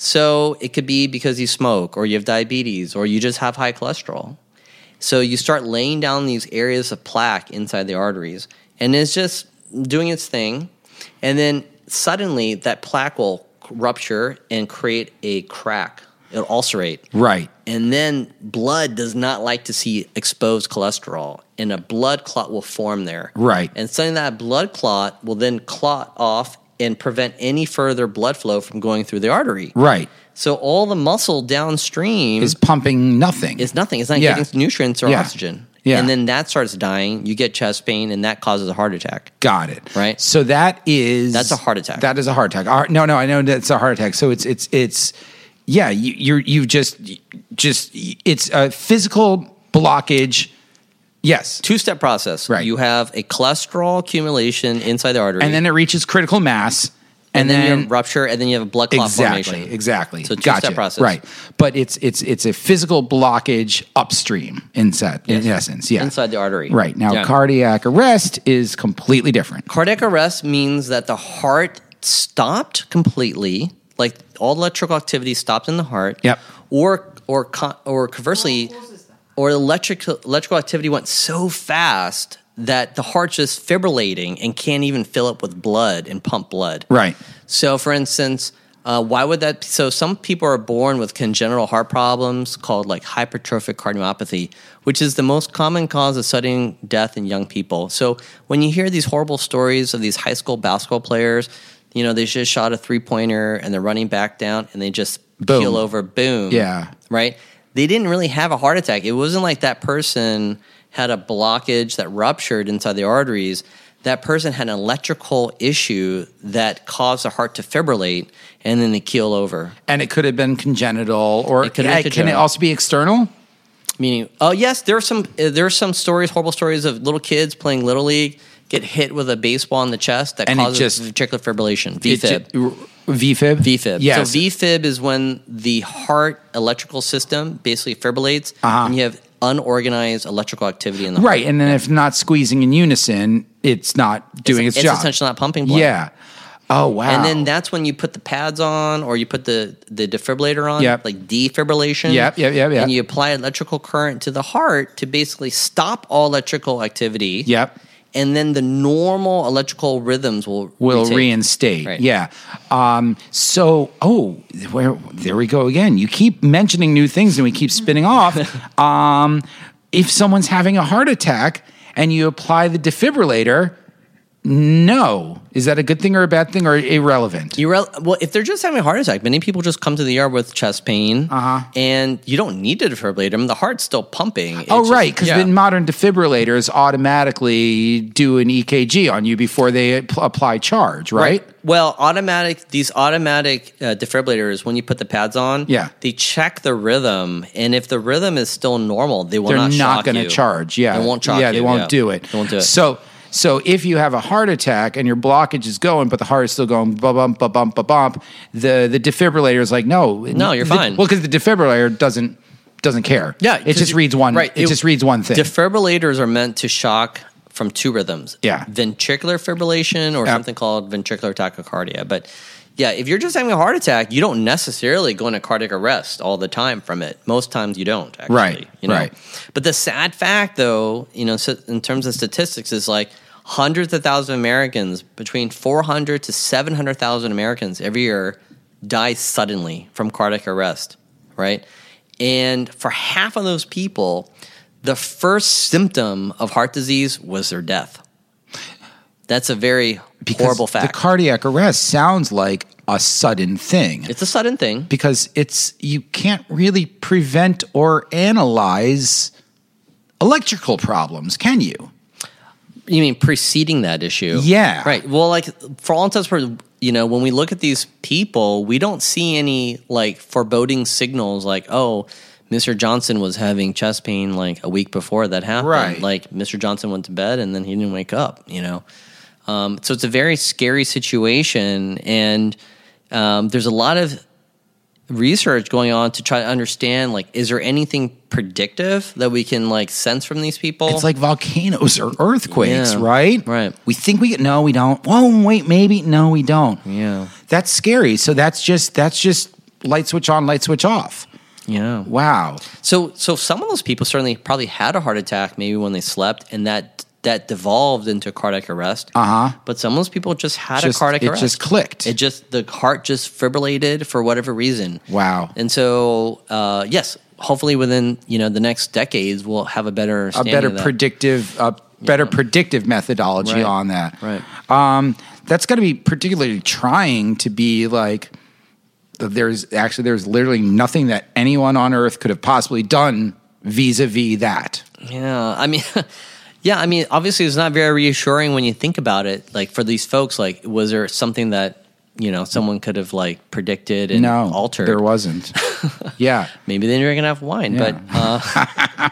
So it could be because you smoke, or you have diabetes, or you just have high cholesterol. So you start laying down these areas of plaque inside the arteries, and it's just doing its thing. And then suddenly that plaque will rupture and create a crack. It'll ulcerate. Right. And then blood does not like to see exposed cholesterol, and a blood clot will form there. Right. And suddenly that blood clot will then clot off and prevent any further blood flow from going through the artery. Right. So all the muscle downstream Is pumping nothing. is nothing. It's not Yeah. getting nutrients or Yeah. oxygen. Yeah. And then that starts dying. You get chest pain, and that causes a heart attack. Got it. Right. So that is That's a heart attack. That is a heart attack. Uh, No, no, I know that's a heart attack. So it's it's it's yeah. You, you're you've just just it's a physical blockage. Yes. Two-step process. Right. You have a cholesterol accumulation inside the artery. And then it reaches critical mass. and And, then, you then have rupture, and then you have a blood clot exactly, formation. exactly. So two-step Gotcha. process. Right. But it's it's it's a physical blockage upstream in set, in Yes. essence. Yeah. Inside the artery. Right. Now Yeah. cardiac arrest is completely different. Cardiac arrest means that the heart stopped completely, like all electrical activity stopped in the heart. Yep. Or or con- or conversely, or electrical electrical activity went so fast that the heart's just fibrillating and can't even fill up with blood and pump blood. Right. So, for instance, uh, why would that? So, some people are born with congenital heart problems called like hypertrophic cardiomyopathy, which is the most common cause of sudden death in young people. So, when you hear these horrible stories of these high school basketball players, you know, they just shot a three pointer and they're running back down and they just Boom. keel over, boom. Yeah. Right? They didn't really have a heart attack. It wasn't like that person had a blockage that ruptured inside the arteries. That person had an electrical issue that caused the heart to fibrillate, and then they keel over. And it could have been congenital, or It could have been yeah, can it congenital. also be external? Meaning, oh yes, there are some uh, there are some stories, horrible stories of little kids playing little league get hit with a baseball in the chest that And it causes just- ventricular fibrillation. It V-fib. ju- V-fib? V-fib. Yes. So V-fib is when the heart electrical system basically fibrillates, Uh-huh. and you have unorganized electrical activity in the Right, heart. and then if not squeezing in unison, it's not doing its, it's job. essentially not pumping blood. Yeah. Oh, wow. And then that's when you put the pads on, or you put the, the defibrillator on, Yep. like defibrillation. Yep, yep, yep, yep. And you apply electrical current to the heart to basically stop all electrical activity. Yep. And then the normal electrical rhythms will will retake. reinstate. Right. Yeah. Um, so, oh, where, there we go again. You keep mentioning new things and we keep spinning off. Um, if someone's having a heart attack and you apply the defibrillator, No. Is that a good thing or a bad thing or irrelevant? Irre- well, if they're just having a heart attack, many people just come to the E R with chest pain, uh-huh. and you don't need to defibrillate them. The heart's still pumping. It's oh, just, right, because yeah. the modern defibrillators automatically do an E K G on you before they pl- apply charge, right? right? Well, automatic these automatic uh, defibrillators, when you put the pads on, yeah. they check the rhythm, and if the rhythm is still normal, they will They're not, not shock going to you. charge. Yeah, they won't shock yeah, you. they won't yeah. do it. They won't do it. So. So if you have a heart attack and your blockage is going, but the heart is still going bump, bump, bump, bump, bump, the the defibrillator is like, no, no, you're the, fine. Well, because the defibrillator doesn't doesn't care. Yeah, it just reads one. Right, it, it just reads one thing. Defibrillators are meant to shock from two rhythms. Yeah, ventricular fibrillation or yep. something called ventricular tachycardia. But yeah, if you're just having a heart attack, you don't necessarily go into cardiac arrest all the time from it. Most times you don't, actually. Right, you know? right. But the sad fact, though, you know, in terms of statistics, is like hundreds of thousands of Americans, between four hundred to seven hundred thousand Americans every year die suddenly from cardiac arrest, right? And for half of those people, the first symptom of heart disease was their death. That's a very because horrible fact. The cardiac arrest sounds like a sudden thing. It's a sudden thing. Because it's you can't really prevent or analyze electrical problems, can you? You mean preceding that issue? Yeah. Right. Well, like, for all intents and purposes, you know, when we look at these people, we don't see any, like, foreboding signals like, oh, Mister Johnson was having chest pain, like, a week before that happened. Right. Like, Mister Johnson went to bed and then he didn't wake up, you know. Um, so it's a very scary situation, and um, there's a lot of research going on to try to understand, like, is there anything predictive that we can, like, sense from these people? It's like volcanoes or earthquakes, Yeah, right? right. We think we get, no, we don't. Whoa, wait, maybe, no, we don't. Yeah. That's scary. So that's just, that's just light switch on, light switch off. Yeah. Wow. So, so some of those people certainly probably had a heart attack maybe when they slept, and that that devolved into cardiac arrest. Uh-huh. But some of those people just had Just- a cardiac it arrest. just clicked. It just, the heart just fibrillated for whatever reason. Wow. And so, uh, yes, hopefully within, you know, the next decades, we'll have a better A understanding better of that. predictive, a better Yeah. predictive methodology Right. on that. Right. Um, that's got to be particularly trying to be like, there's actually, there's literally nothing that anyone on earth could have possibly done vis-a-vis that. Yeah, I mean, yeah, I mean, obviously it's not very reassuring when you think about it. Like, for these folks, like, was there something that, you know, someone could have, like, predicted and No, altered? there wasn't. Yeah. Maybe they didn't drink enough wine, Yeah. but uh,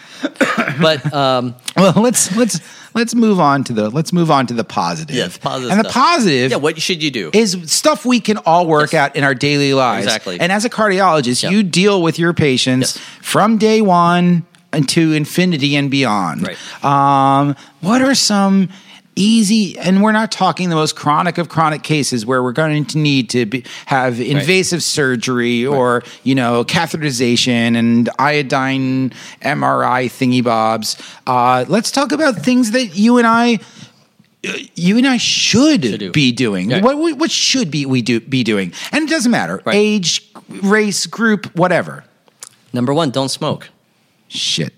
but um, Well, let's let's let's move on to the let's move on to the positive. Yes, positive And the stuff. positive yeah, what should you do? is stuff we can all work Yes. at in our daily lives. Exactly. And as a cardiologist, Yep. you deal with your patients Yes. from day one into infinity and beyond. Right. Um, what are some easy, and we're not talking the most chronic of chronic cases where we're going to need to be, have invasive surgery or, you know, catheterization and iodine M R I thingy bobs. Uh, let's talk about things that you and I you and I should, Should do. be doing. Yeah. What what should be we do be doing? And it doesn't matter. Right. Age, race, group, whatever. Number one, don't smoke. Shit.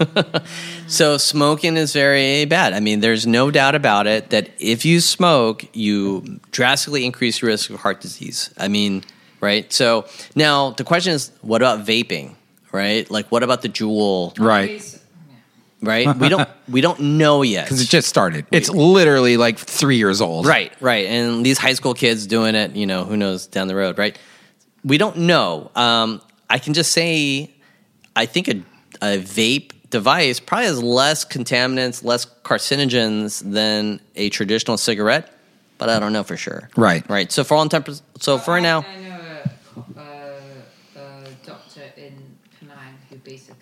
So smoking is very bad. I mean, there's no doubt about it that if you smoke, you drastically increase your risk of heart disease. I mean, right? So now the question is, what about vaping, right? Like, what about the Juul, Right. right? We don't we don't know yet. Because it just started. It's literally like three years old. Right, right. And these high school kids doing it, you know, who knows down the road, right? We don't know. Um, I can just say, I think a, a vape device probably has less contaminants, less carcinogens than a traditional cigarette, but I don't know for sure. Right. Right. So for all intents, so for right now, I know a, a, a doctor in Penang who basically.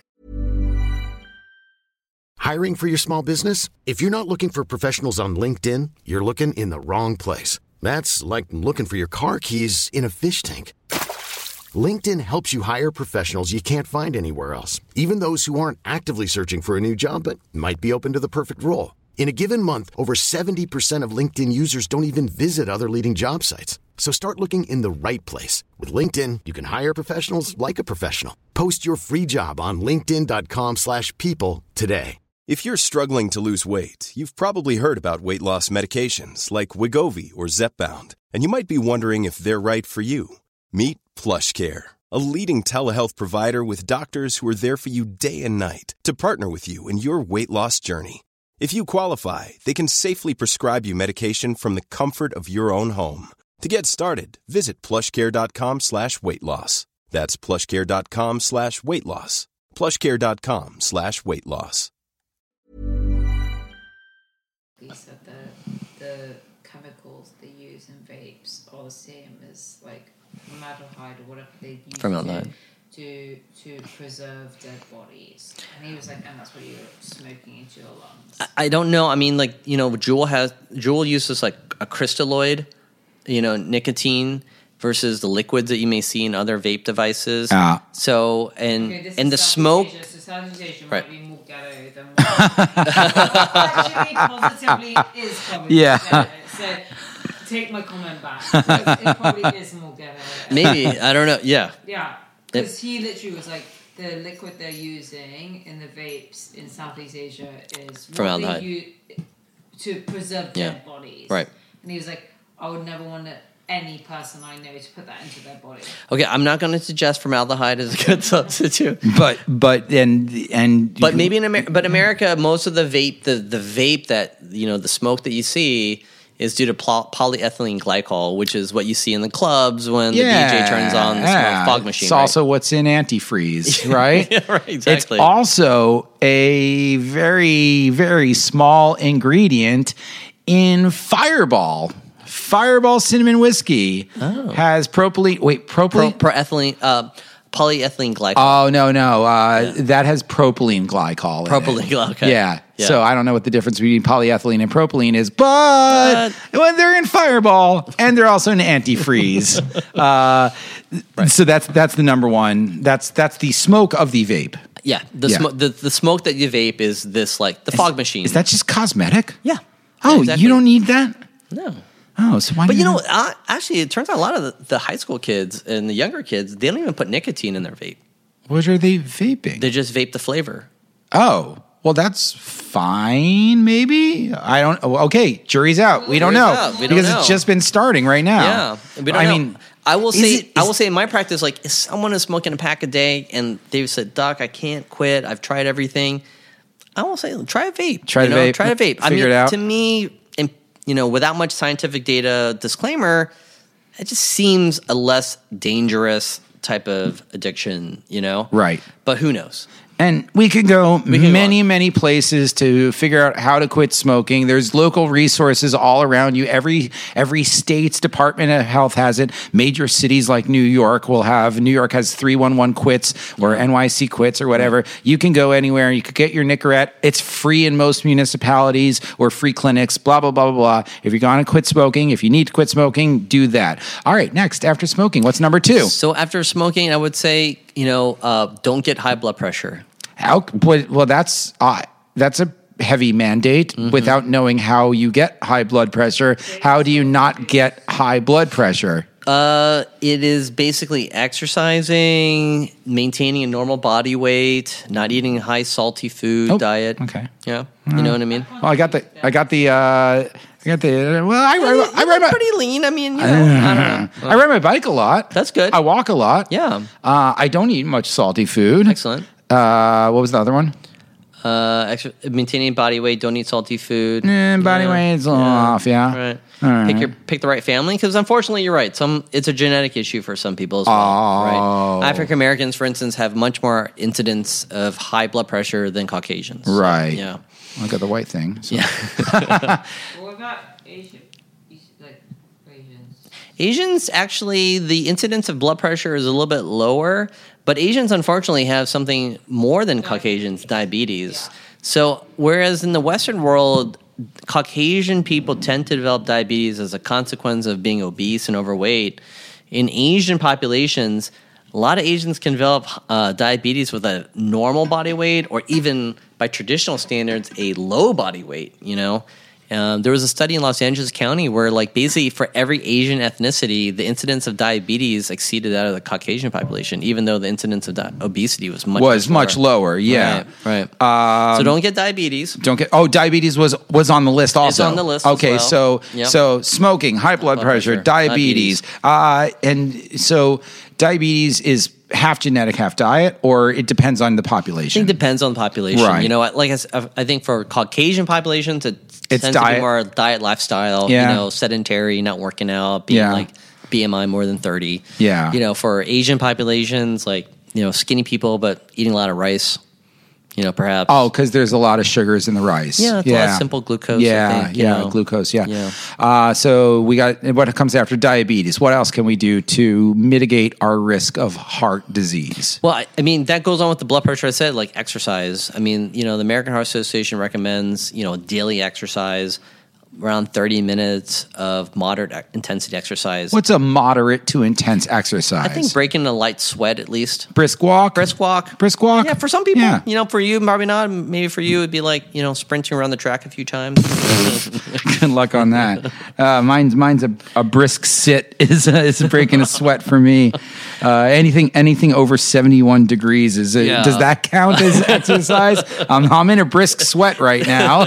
Hiring for your small business? If you're not looking for professionals on LinkedIn, you're looking in the wrong place. That's like looking for your car keys in a fish tank. LinkedIn helps you hire professionals you can't find anywhere else, even those who aren't actively searching for a new job but might be open to the perfect role. In a given month, over seventy percent of LinkedIn users don't even visit other leading job sites. So start looking in the right place. With LinkedIn, you can hire professionals like a professional. Post your free job on linkedin dot com slash people today. If you're struggling to lose weight, you've probably heard about weight loss medications like Wegovy or Zepbound, and you might be wondering if they're right for you. Meet PlushCare, a leading telehealth provider with doctors who are there for you day and night to partner with you in your weight loss journey. If you qualify, they can safely prescribe you medication from the comfort of your own home. To get started, visit plushcare.com slash weight loss. That's plushcare.com slash weight loss. plushcare.com slash weight loss. He said the the chemicals they use in vapes are the same as like formaldehyde or whatever they use Formaldehyde. to to preserve dead bodies. And he was like, and that's what you're smoking into your lungs. I, I don't know. I mean, like, you know, Juul has Juul uses like a crystalloid, you know, nicotine versus the liquids that you may see in other vape devices. Ah. So and Okay, this and the is smoke. Southeast Asia, so Southeast Asia Right. might be more ghetto than what actually positively is probably Yeah. ghetto. So take my comment back. It probably is more ghetto. Maybe I don't know. Yeah, Yeah, because he literally was like, the liquid they're using in the vapes in Southeast Asia is what Formaldehyde. they use to preserve Yeah. dead bodies. Right. And he was like, I would never want to, any person I know to put that into their body. okay. I'm not going to suggest formaldehyde is a good substitute. But but and and But maybe in America, but America, most of the vape, the, the vape that, you know, the smoke that you see is due to pol- polyethylene glycol, which is what you see in the clubs when the D J turns on the yeah. smoke fog machine. It's right? also what's in antifreeze, right? Yeah, right, exactly. It's also a very very small ingredient in Fireball. Fireball cinnamon whiskey has propylene. Wait, Pro, propylene. proethylene, uh, polyethylene glycol. Oh no no, uh, that has propylene glycol. in it. Propylene, okay. Yeah. Yeah. So I don't know what the difference between polyethylene and propylene is, but well, they're in Fireball and they're also in antifreeze. uh, So that's that's the number one. That's that's the smoke of the vape. yeah, the, Yeah. Sm- the the smoke that you vape is this like the fog machine. Is that just cosmetic? yeah? Oh, Yeah, exactly. you don't need that. no. Oh, so why? But do you know, uh, actually, it turns out a lot of the, the high school kids and the younger kids, they don't even put nicotine in their vape. what are they vaping? They just vape the flavor. Oh, well, that's fine. Maybe I don't. oh, Okay, jury's out. We don't Jury's know out. We don't because know. it's just been starting right now. Yeah, we don't I know. mean, I will is say, it- I is- will say, in my practice, like if someone is smoking a pack a day, and they've said, "Doc, I can't quit. I've tried everything." I will say, try a vape. Try you the know? vape. Try a vape. I Figure mean, it out. to me, and you know, without much scientific data disclaimer, it just seems a less dangerous type of addiction. You know, Right. But who knows? And we could go can go many, on. many places to figure out how to quit smoking. There's local resources all around you. Every every state's Department of Health has it. Major cities like New York will have. New York has three one one quits or N Y C quits or whatever. You can go anywhere. You could get your Nicorette. It's free in most municipalities or free clinics, blah, blah, blah, blah, blah. If you're going to quit smoking, if you need to quit smoking, do that. All right, next, after smoking, what's number two? So after smoking, I would say, you know, uh, don't get high blood pressure. How, but- well, that's uh, that's a heavy mandate. Mm-hmm. Without knowing how you get high blood pressure, how do you not get high blood pressure? Uh, it is basically exercising, maintaining a normal body weight, not eating a high salty food Oh, diet. okay. Yeah, you know what I mean. Well, I got the I got the uh, I got the well, I ride, I You're ride my pretty lean. I mean, you know, I don't know. I ride my bike a lot. That's good. I walk a lot. Yeah. Uh, I don't eat much salty food. Excellent. Uh, what was the other one? Uh, extra, maintaining body weight. Don't eat salty food. Eh, body Yeah. weight's a little off. Yeah. Right. All right. Pick your pick the right family because unfortunately you're right. Some it's a genetic issue for some people as well. Oh. Right. African Americans, for instance, have much more incidence of high blood pressure than Caucasians. Right. Yeah. I got the white thing. So. Yeah. What about Asian, like Asians? Asians actually the incidence of blood pressure is a little bit lower, but Asians unfortunately have something more than Caucasians, diabetes. So whereas in the Western world, Caucasian people tend to develop diabetes as a consequence of being obese and overweight, in Asian populations, a lot of Asians can develop uh, diabetes with a normal body weight or even by traditional standards, a low body weight, you know? Um, there was a study in Los Angeles County where, like, basically for every Asian ethnicity, the incidence of diabetes exceeded that of the Caucasian population, even though the incidence of di- obesity was much was much much lower. Yeah, right. right. Um, so don't get diabetes. Don't get. Oh, diabetes was was on the list also. It's on the list. Okay, as well. so Yep. so smoking, high blood, blood pressure, pressure, diabetes, uh, and so diabetes is half genetic, half diet, or it depends on the I population. think it depends on the population. Right. You know, like I, s- I think for Caucasian populations, it It's tends to diet. be more diet, lifestyle. Yeah. You know, sedentary, not working out, being Yeah. like B M I more than thirty. Yeah. You know, for Asian populations, like you know, skinny people but eating a lot of rice. You know, perhaps. Oh, because there's a lot of sugars in the rice. Yeah, it's a lot of simple glucose, I Yeah, think, you yeah, know. glucose. Yeah. Yeah. Uh, so we got what comes after diabetes. What else can we do to mitigate our risk of heart disease? Well, I, I mean, that goes on with the blood pressure I said, like exercise. I mean, you know, the American Heart Association recommends, you know, daily exercise, around thirty minutes of moderate e- intensity exercise. What's a moderate to intense exercise? I think breaking a light sweat at least. brisk walk. Brisk walk. Brisk walk. Yeah, for some people. Yeah. You know, for you, probably not. Maybe for you, it'd be like, you know, sprinting around the track a few times. Good luck on that. Uh, mine's mine's a, a brisk sit is uh, is breaking a sweat for me. Uh, anything anything over seventy-one degrees is it, Yeah. does that count as exercise? I'm I'm in a brisk sweat right now.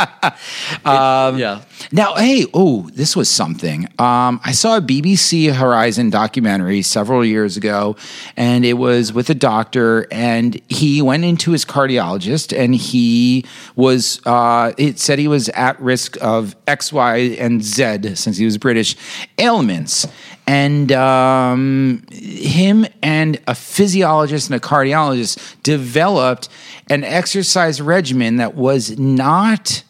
um, yeah. Now, hey, oh, this was something. Um, I saw a B B C Horizon documentary several years ago, and it was with a doctor, and he went into his cardiologist, and he was, uh, it said he was at risk of X, Y, and Z, since he was British, ailments. And um, him and a physiologist and a cardiologist developed an exercise regimen that was not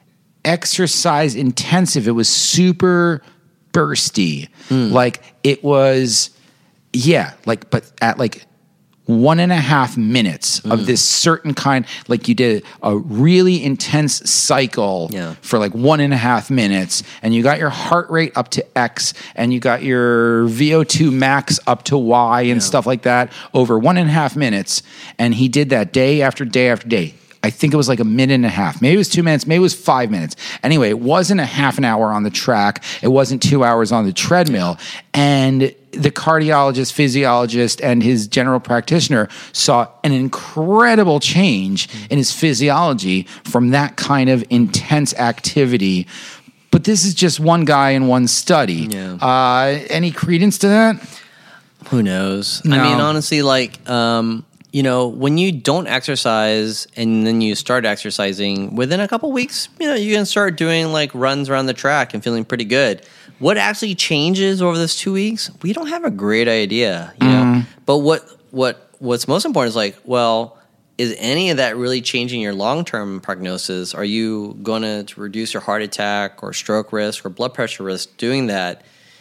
exercise intensive. It was super bursty. Like it was, yeah, like, but at like one and a half minutes of this certain kind, like you did a really intense cycle Yeah. for like one and a half minutes, and you got your heart rate up to X, and you got your V O two max up to Y and stuff like that over one and a half minutes. And he did that day after day after day. I think it was like a minute and a half. Maybe it was two minutes. Maybe it was five minutes. Anyway, it wasn't a half an hour on the track. It wasn't two hours on the treadmill. And the cardiologist, physiologist, and his general practitioner saw an incredible change in his physiology from that kind of intense activity. But this is just one guy in one study. Yeah. Uh, any credence to that? Who knows? No. I mean, honestly, like, um, you know, when you don't exercise and then you start exercising, within a couple weeks, you know, you can start doing like runs around the track and feeling pretty good. What actually changes over those two weeks? We don't have a great idea, you know. But what what what's most important is like, well, is any of that really changing your long term prognosis? Are you going to reduce your heart attack or stroke risk or blood pressure risk doing that?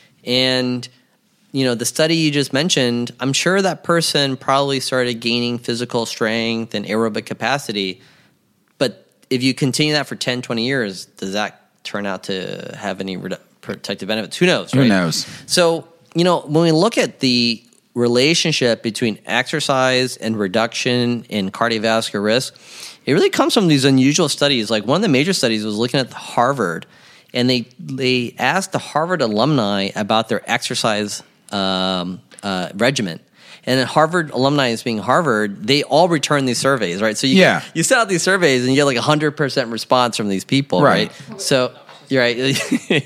And you know, the study you just mentioned, I'm sure that person probably started gaining physical strength and aerobic capacity. But if you continue that for ten, twenty years, does that turn out to have any redu- protective benefits? Who knows? Who right? knows? So, you know, when we look at the relationship between exercise and reduction in cardiovascular risk, it really comes from these unusual studies. Like one of the major studies was looking at Harvard, and they they asked the Harvard alumni about their exercise um, uh, regimen. And then Harvard alumni, as being Harvard, they all return these surveys, right? So you Yeah. you send out these surveys and you get like a hundred percent response from these people, Right. right? So you're right.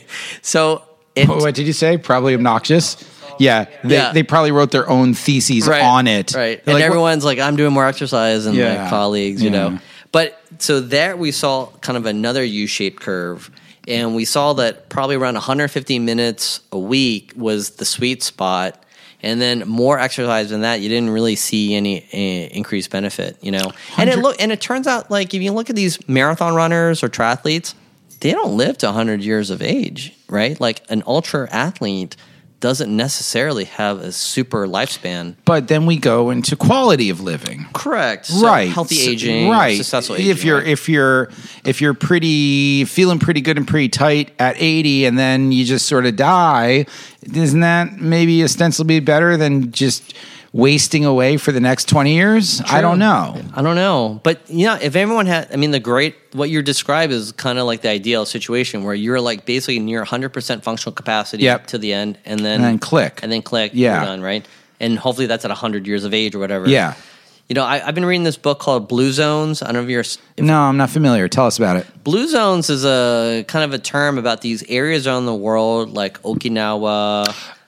so it, What did you say? Probably obnoxious? Yeah, they, Yeah. they probably wrote their own theses right, on it. right? They're And like, everyone's like, I'm doing more exercise than Yeah. my colleagues, you Yeah. know. But so there we saw kind of another U-shaped curve, and we saw that probably around one hundred fifty minutes a week was the sweet spot. And then more exercise than that, you didn't really see any uh, increased benefit, you know. And it look, and it turns out, like if you look at these marathon runners or triathletes, they don't live to one hundred years of age, right? Like an ultra athlete doesn't necessarily have a super lifespan. But then we go into quality of living. Correct. So Right. Healthy So- aging, right. successful aging. If you're right? if you're if you're pretty feeling pretty good and pretty tight at eighty and then you just sort of die, isn't that maybe ostensibly better than just wasting away for the next twenty years? I don't know. I don't know. But yeah, if everyone had, I mean, the great, what you describe is kind of like the ideal situation where you're like basically near one hundred percent functional capacity Yep. to the end and then, And then click. And then click. Yeah. You're done, right? And hopefully that's at one hundred years of age or whatever. Yeah. You know, I, I've been reading this book called Blue Zones. I don't know if you're. If No, I'm not familiar. Tell us about it. Blue zones is a kind of a term about these areas around the world, like Okinawa,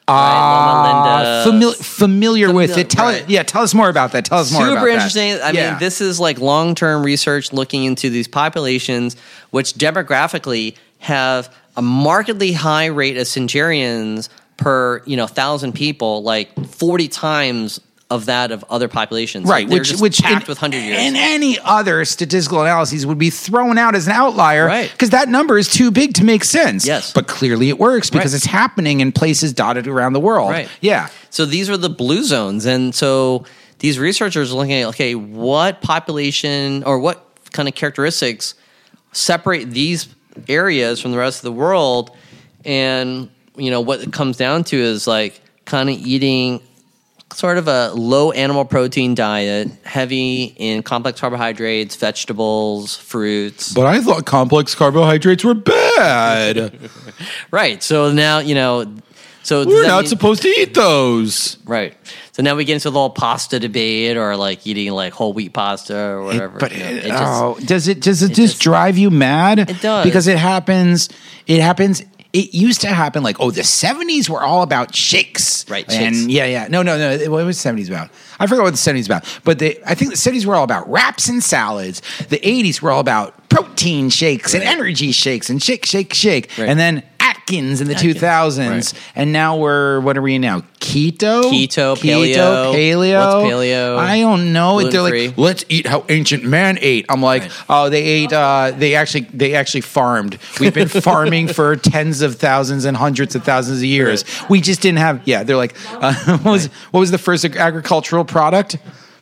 right, Loma Linda. Famili- familiar with it. Tell right. it. Yeah, tell us more about that. Tell us more Super about that. interesting. I Yeah. mean, this is like long-term research looking into these populations, which demographically have a markedly high rate of centurions per you know thousand people, like forty times of that of other populations. Right, They're which just which packed in, with hundred years. and any other statistical analyses would be thrown out as an outlier, Right. Because that number is too big to make sense. Yes. but clearly it works because Right. it's happening in places dotted around the world. Right. Yeah. So these are the blue zones. And so these researchers are looking at, okay, what population or what kind of characteristics separate these areas from the rest of the world? And, you know, what it comes down to is like kind of eating sort of a low animal protein diet, heavy in complex carbohydrates, vegetables, fruits. But I thought complex carbohydrates were bad. Right. So now, you know, so does We're that not mean- supposed to eat those. Right. So now we get into the whole pasta debate or like eating like whole wheat pasta or whatever. But you know, it, it just- oh, does it does it, it just just- drive you mad? It does. Because it happens. It happens. It used to happen like, oh, the seventies were all about shakes. Right, And shakes. yeah, yeah. No, no, no. What was the seventies about? I forgot what the seventies about. But they, I think the seventies were all about wraps and salads. The eighties were all about protein shakes and Right. energy shakes and shake, shake, shake. Right. And then Atkins in the Atkins, two thousands. right. And now we're, what are we in now? Keto? Keto, Keto, paleo. paleo. What's paleo? I don't know. They're like, Gluten-free. let's eat how ancient man ate. I'm like, Right. oh, they ate. Uh, they actually, they actually farmed. We've been farming for tens of thousands and hundreds of thousands of years. We just didn't have. Yeah, they're like, uh, what was what was the first ag- agricultural product?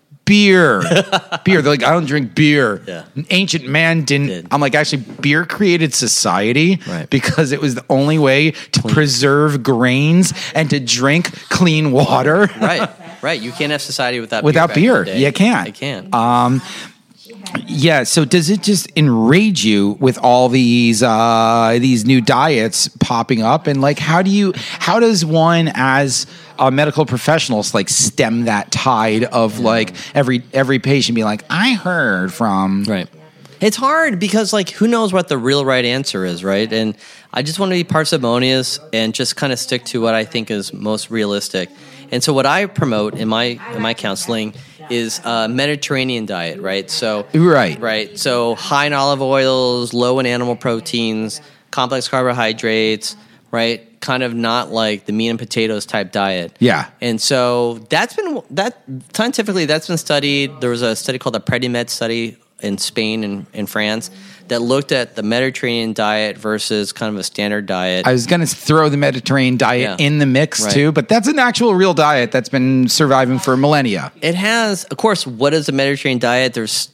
Beer, beer. They're like, I don't drink beer. Yeah. Ancient man didn't. Did. I'm like, actually, beer created society Right. because it was the only way to preserve grains and to drink clean water. right. Right. You can't have society without Without beer. beer, back in the day. you can't. You can't. Um, yeah. So does it just enrage you with all these uh, these new diets popping up? And like, how do you? How does one as a medical professionals like stem that tide of like every every patient being like, I heard from Right. It's hard because, like, who knows what the real right answer is, right? And I just want to be parsimonious and just kind of stick to what I think is most realistic. And so, what I promote in my in my counseling is a Mediterranean diet, right? So, Right. right. So, high in olive oils, low in animal proteins, complex carbohydrates, right? Kind of not like the meat and potatoes type diet. Yeah. And so that's been that scientifically that's been studied. There was a study called the PREDIMED study in Spain and in France that looked at the Mediterranean diet versus kind of a standard diet. I was going to throw the Mediterranean diet Yeah. in the mix Right. too, but that's an actual real diet that's been surviving for millennia. It has, of course, what is a Mediterranean diet? There's,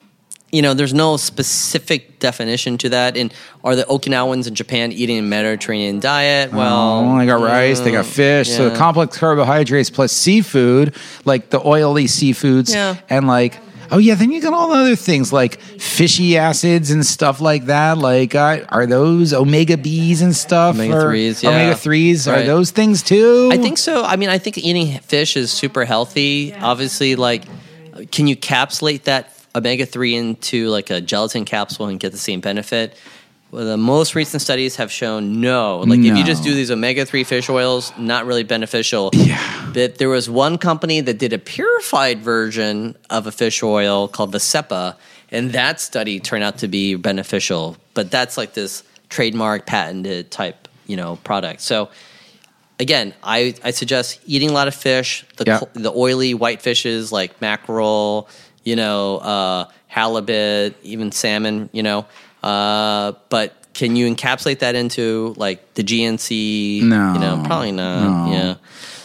you know, there's no specific definition to that. And are the Okinawans in Japan eating a Mediterranean diet? Well, Oh, they got rice, they got fish, so yeah. complex carbohydrates plus seafood, like the oily seafoods, Yeah. and like, oh yeah, then you got all the other things like fishy acids and stuff like that. Like, uh, are those omega B's and stuff? Omega threes, yeah. Omega threes, are Right. those things too? I think so. I mean, I think eating fish is super healthy. Obviously, like, can you capsulate that omega three into like a gelatin capsule and get the same benefit? Well, the most recent studies have shown no. Like, if No. you just do these omega three fish oils, not really beneficial. Yeah. That there was one company that did a purified version of a fish oil called Vasepa, and that study turned out to be beneficial. But that's like this trademark, patented type, you know, product. So, again, I, I suggest eating a lot of fish, the Yeah. co- the oily white fishes like mackerel, you know, uh, halibut, even salmon, you know. Uh, but can you encapsulate that into like the G N C? No. You know, probably not. No. Yeah.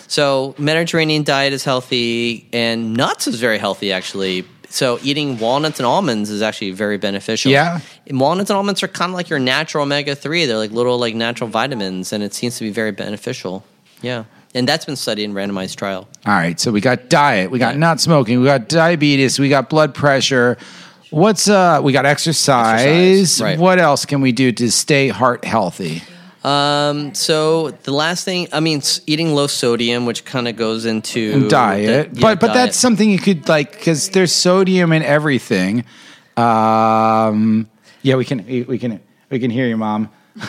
So Mediterranean diet is healthy, and nuts is very healthy actually. So eating walnuts and almonds is actually very beneficial. Yeah. And walnuts and almonds are kind of like your natural omega three. They're like little like natural vitamins, and it seems to be very beneficial. Yeah. And that's been studied in randomized trial. All right, so we got diet, we got Yeah. not smoking, we got diabetes, we got blood pressure. What's uh? We got exercise. Exercise, right. What else can we do to stay heart healthy? Um, so the last thing, I mean, s- eating low sodium, which kind of goes into Diet, the- yeah, but but diet. that's something you could like because there's sodium in everything. Um, yeah, we can we, we can we can hear you, Mom.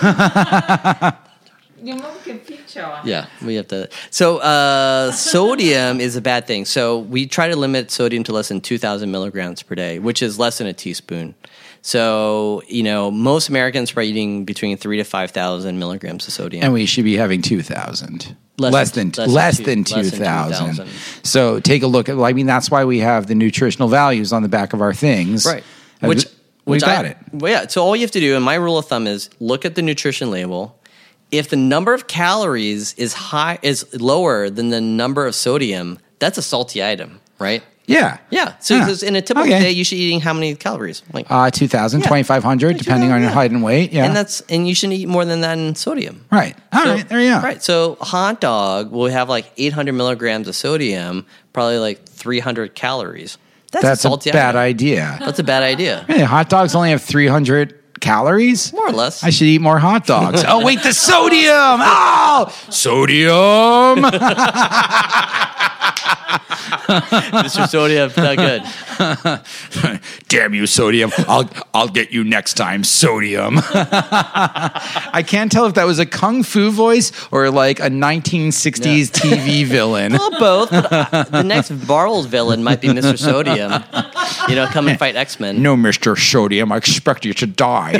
Your mom can picture. Yeah, we have to. So, uh, sodium is a bad thing. So, we try to limit sodium to less than two thousand milligrams per day, which is less than a teaspoon. So, you know, most Americans are eating between three to five thousand milligrams of sodium. And we should be having two thousand. Less Less than- than less less than than two- less two than thousand. two thousand. So take a look at. I mean, that's why we have the nutritional values on the back of our things. Right. Uh, Which, we which got I, it. Well, yeah. So all you have to do, and my rule of thumb is look at the nutrition label. If the number of calories is high, is lower than the number of sodium, that's a salty item, right? Yeah. Yeah. So Yeah. 'cause in a typical Okay. day, you should be eating how many calories? Like, Uh, two thousand, Yeah. twenty-five hundred, Yeah, depending on your yeah. height and weight. Yeah. and that's and you shouldn't eat more than that in sodium. right. All right. So- There you go. Right. So a hot dog will have like eight hundred milligrams of sodium, probably like three hundred calories. That's, That's a a salty bad item. idea. That's a bad idea. Hey, hot dogs only have three hundred calories? More or less. I should eat more hot dogs. Oh, wait, the sodium. Oh, sodium. Mister Sodium, not good. Damn you, sodium. I'll I'll get you next time, sodium. I can't tell if that was a kung fu voice or like a nineteen sixties T V villain. Well, both. But uh, the next Marvel's villain might be Mister Sodium. You know, come and fight X-Men. No, Mister Sodium, I expect you to die.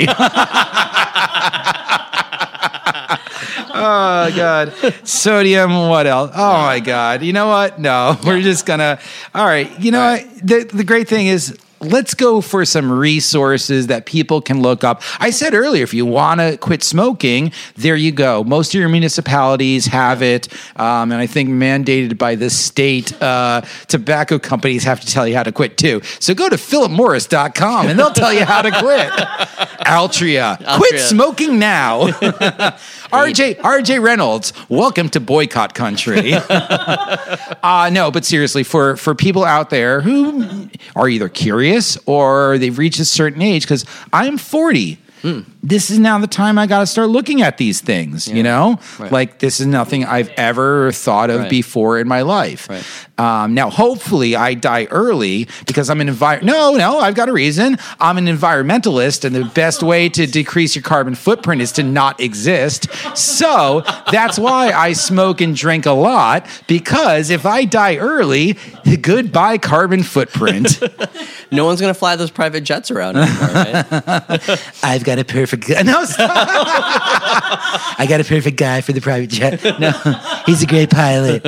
Oh, God. Sodium, what else? Oh, my God. You know what? No, we're just going to. All right. You know what? The, the great thing is, let's go for some resources that people can look up. I said earlier, if you want to quit smoking, there you go. Most of your municipalities have it. Um, and I think mandated by the state, uh, tobacco companies have to tell you how to quit too. So go to philip morris dot com and they'll tell you how to quit. Altria, quit Altria. smoking now. R J R J Reynolds, welcome to boycott country. uh, no, but seriously, for, for people out there who are either curious or they've reached a certain age, because I'm forty. Hmm. This is now the time I got to start looking at these things, you know? Right. Like, this is nothing I've ever thought of Right. before in my life. Right. Um, now, hopefully, I die early because I'm an envir. No, no, I've got a reason. I'm an environmentalist, and the best way to decrease your carbon footprint is to not exist. So that's why I smoke and drink a lot, because if I die early, goodbye carbon footprint. No one's going to fly those private jets around anymore, right? I've got a perfect guy. No, stop. I got a perfect guy for the private jet. No, he's a great pilot.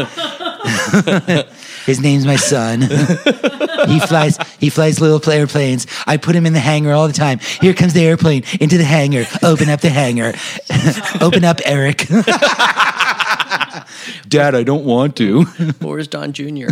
His name's my son. He flies. He flies little airplanes. I put him in the hangar all the time. Here comes the airplane into the hangar. Open up the hangar. Open up, Eric. Dad, I don't want to. Where's Don Junior?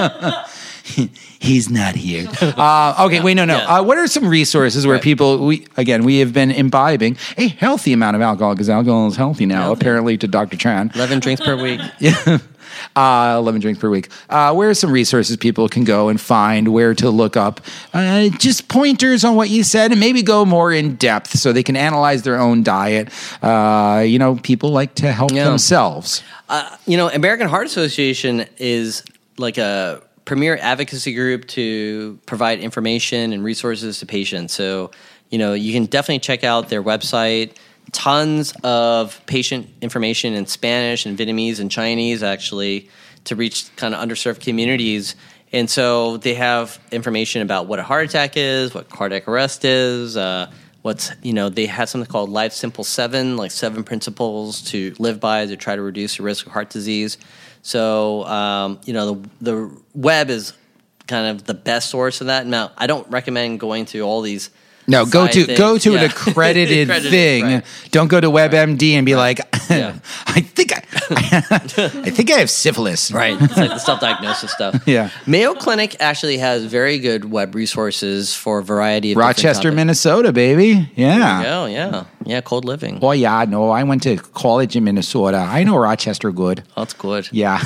He's not here. Uh, okay, wait, no, no. Yeah. Uh, what are some resources where Right. people, we again, we have been imbibing a healthy amount of alcohol, because alcohol is healthy now, Healthy. apparently, to Doctor Chan. eleven drinks per week. Yeah. Uh, eleven drinks per week. Uh, where are some resources people can go and find, where to look up? Uh, just pointers on what you said, and maybe go more in depth so they can analyze their own diet. Uh, you know, people like to help Yeah. themselves. Uh, you know, American Heart Association is like a premier advocacy group to provide information and resources to patients. So, you know, you can definitely check out their website. Tons of patient information in Spanish and Vietnamese and Chinese, actually, to reach kind of underserved communities. And so they have information about what a heart attack is, what cardiac arrest is, uh, what's, you know, they have something called Life Simple seven, like seven principles to live by to try to reduce your risk of heart disease. So, um, you know, the, the web is kind of the best source of that. Now, I don't recommend going to all these No, go to thing. go to Yeah. an accredited, Accredited, thing. right. Don't go to WebMD and be like, Yeah. I think I, I think I have syphilis. Right. It's like the self-diagnosis stuff. Yeah. Mayo Clinic actually has very good web resources for a variety of different Rochester, topics. Minnesota, baby. Yeah. Oh, yeah. Yeah, cold living. Oh yeah, no, I went to college in Minnesota. I know Rochester good. Oh, that's good. Yeah.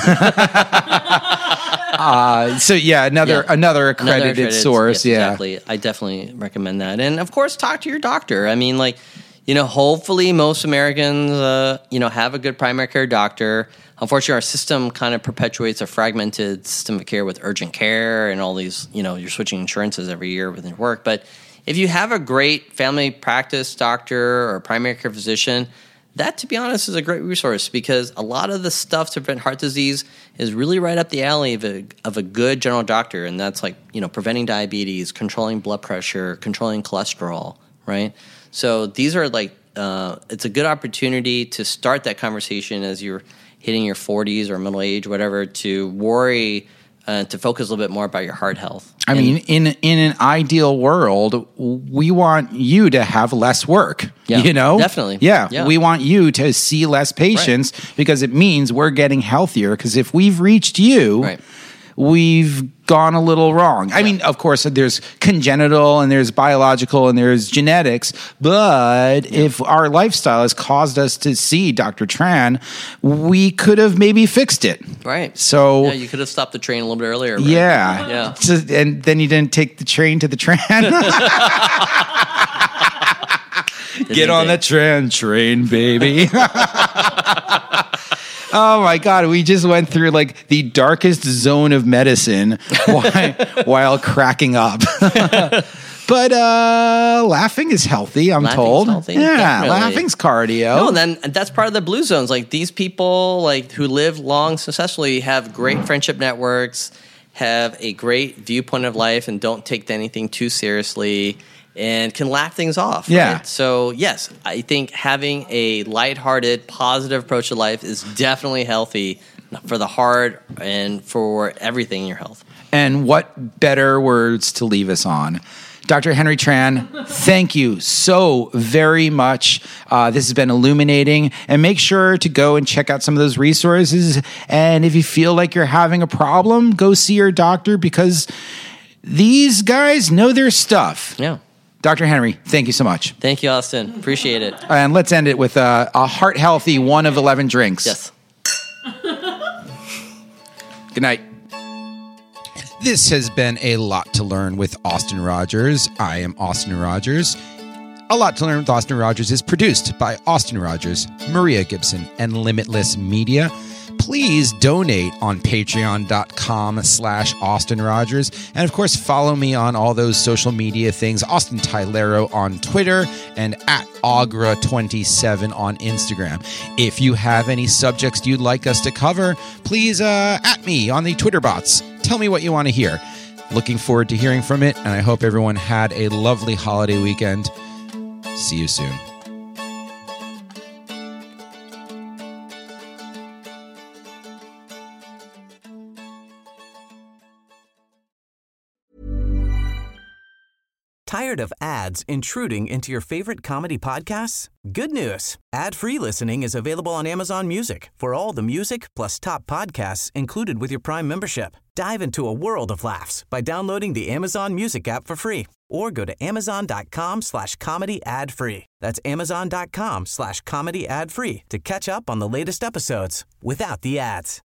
uh, so yeah, another Yeah. another accredited, Another accredited source. yes, Yeah. Exactly. I definitely recommend that. And of course, talk to your doctor. I mean, like, you know, hopefully most Americans, uh, you know, have a good primary care doctor. Unfortunately, our system kind of perpetuates a fragmented system of care with urgent care and all these, you know, you're switching insurances every year within work. But if you have a great family practice doctor or primary care physician, that, to be honest, is a great resource because a lot of the stuff to prevent heart disease is really right up the alley of a, of a good general doctor. And that's like, you know, preventing diabetes, controlling blood pressure, controlling cholesterol, right? So these are like, uh, it's a good opportunity to start that conversation as you're hitting your forties or middle age, whatever, to worry, uh, to focus a little bit more about your heart health. I And- mean, in in an ideal world, we want you to have less work. Yeah, you know, definitely. Yeah, Yeah. we want you to see less patients because it means we're getting healthier. Because if we've reached you, Right. we've gone a little wrong. I mean, of course, there's congenital and there's biological and there's genetics, but if our lifestyle has caused us to see Doctor Tran, we could have maybe fixed it. Right. So- yeah, you could have stopped the train a little bit earlier. Right? Yeah. Yeah. So- and then you didn't take the train to the Tran. Get on the Tran train, baby. Oh my God, we just went through like the darkest zone of medicine while, while cracking up. But uh, laughing is healthy, I'm Laughing's told. healthy, Yeah, definitely. laughing's cardio. No, and then and that's part of the blue zones. Like these people, like who live long successfully, have great friendship networks, have a great viewpoint of life, and don't take anything too seriously, and can laugh things off. Yeah. Right? So yes, I think having a lighthearted, positive approach to life is definitely healthy for the heart and for everything in your health. And what better words to leave us on? Doctor Henry Tran, thank you so very much. Uh, this has been illuminating. And make sure to go and check out some of those resources. And if you feel like you're having a problem, go see your doctor because these guys know their stuff. Yeah. Doctor Henry, thank you so much. Thank you, Austin. Appreciate it. And let's end it with a, a heart-healthy one of eleven drinks. Yes. Good night. This has been A Lot to Learn with Austin Rogers. I am Austin Rogers. A Lot to Learn with Austin Rogers is produced by Austin Rogers, Maria Gibson, and Limitless Media. Please donate on patreon.com slash Austin Rogers. And of course, follow me on all those social media things. Austin Tylero on Twitter and at Agra twenty-seven on Instagram. If you have any subjects you'd like us to cover, please uh, at me on the Twitter bots. Tell me what you want to hear. Looking forward to hearing from it. And I hope everyone had a lovely holiday weekend. See you soon. Tired of ads intruding into your favorite comedy podcasts? Good news. Ad-free listening is available on Amazon Music for all the music plus top podcasts included with your Prime membership. Dive into a world of laughs by downloading the Amazon Music app for free or go to amazon.com slash comedy ad free. That's amazon.com slash comedy ad free to catch up on the latest episodes without the ads.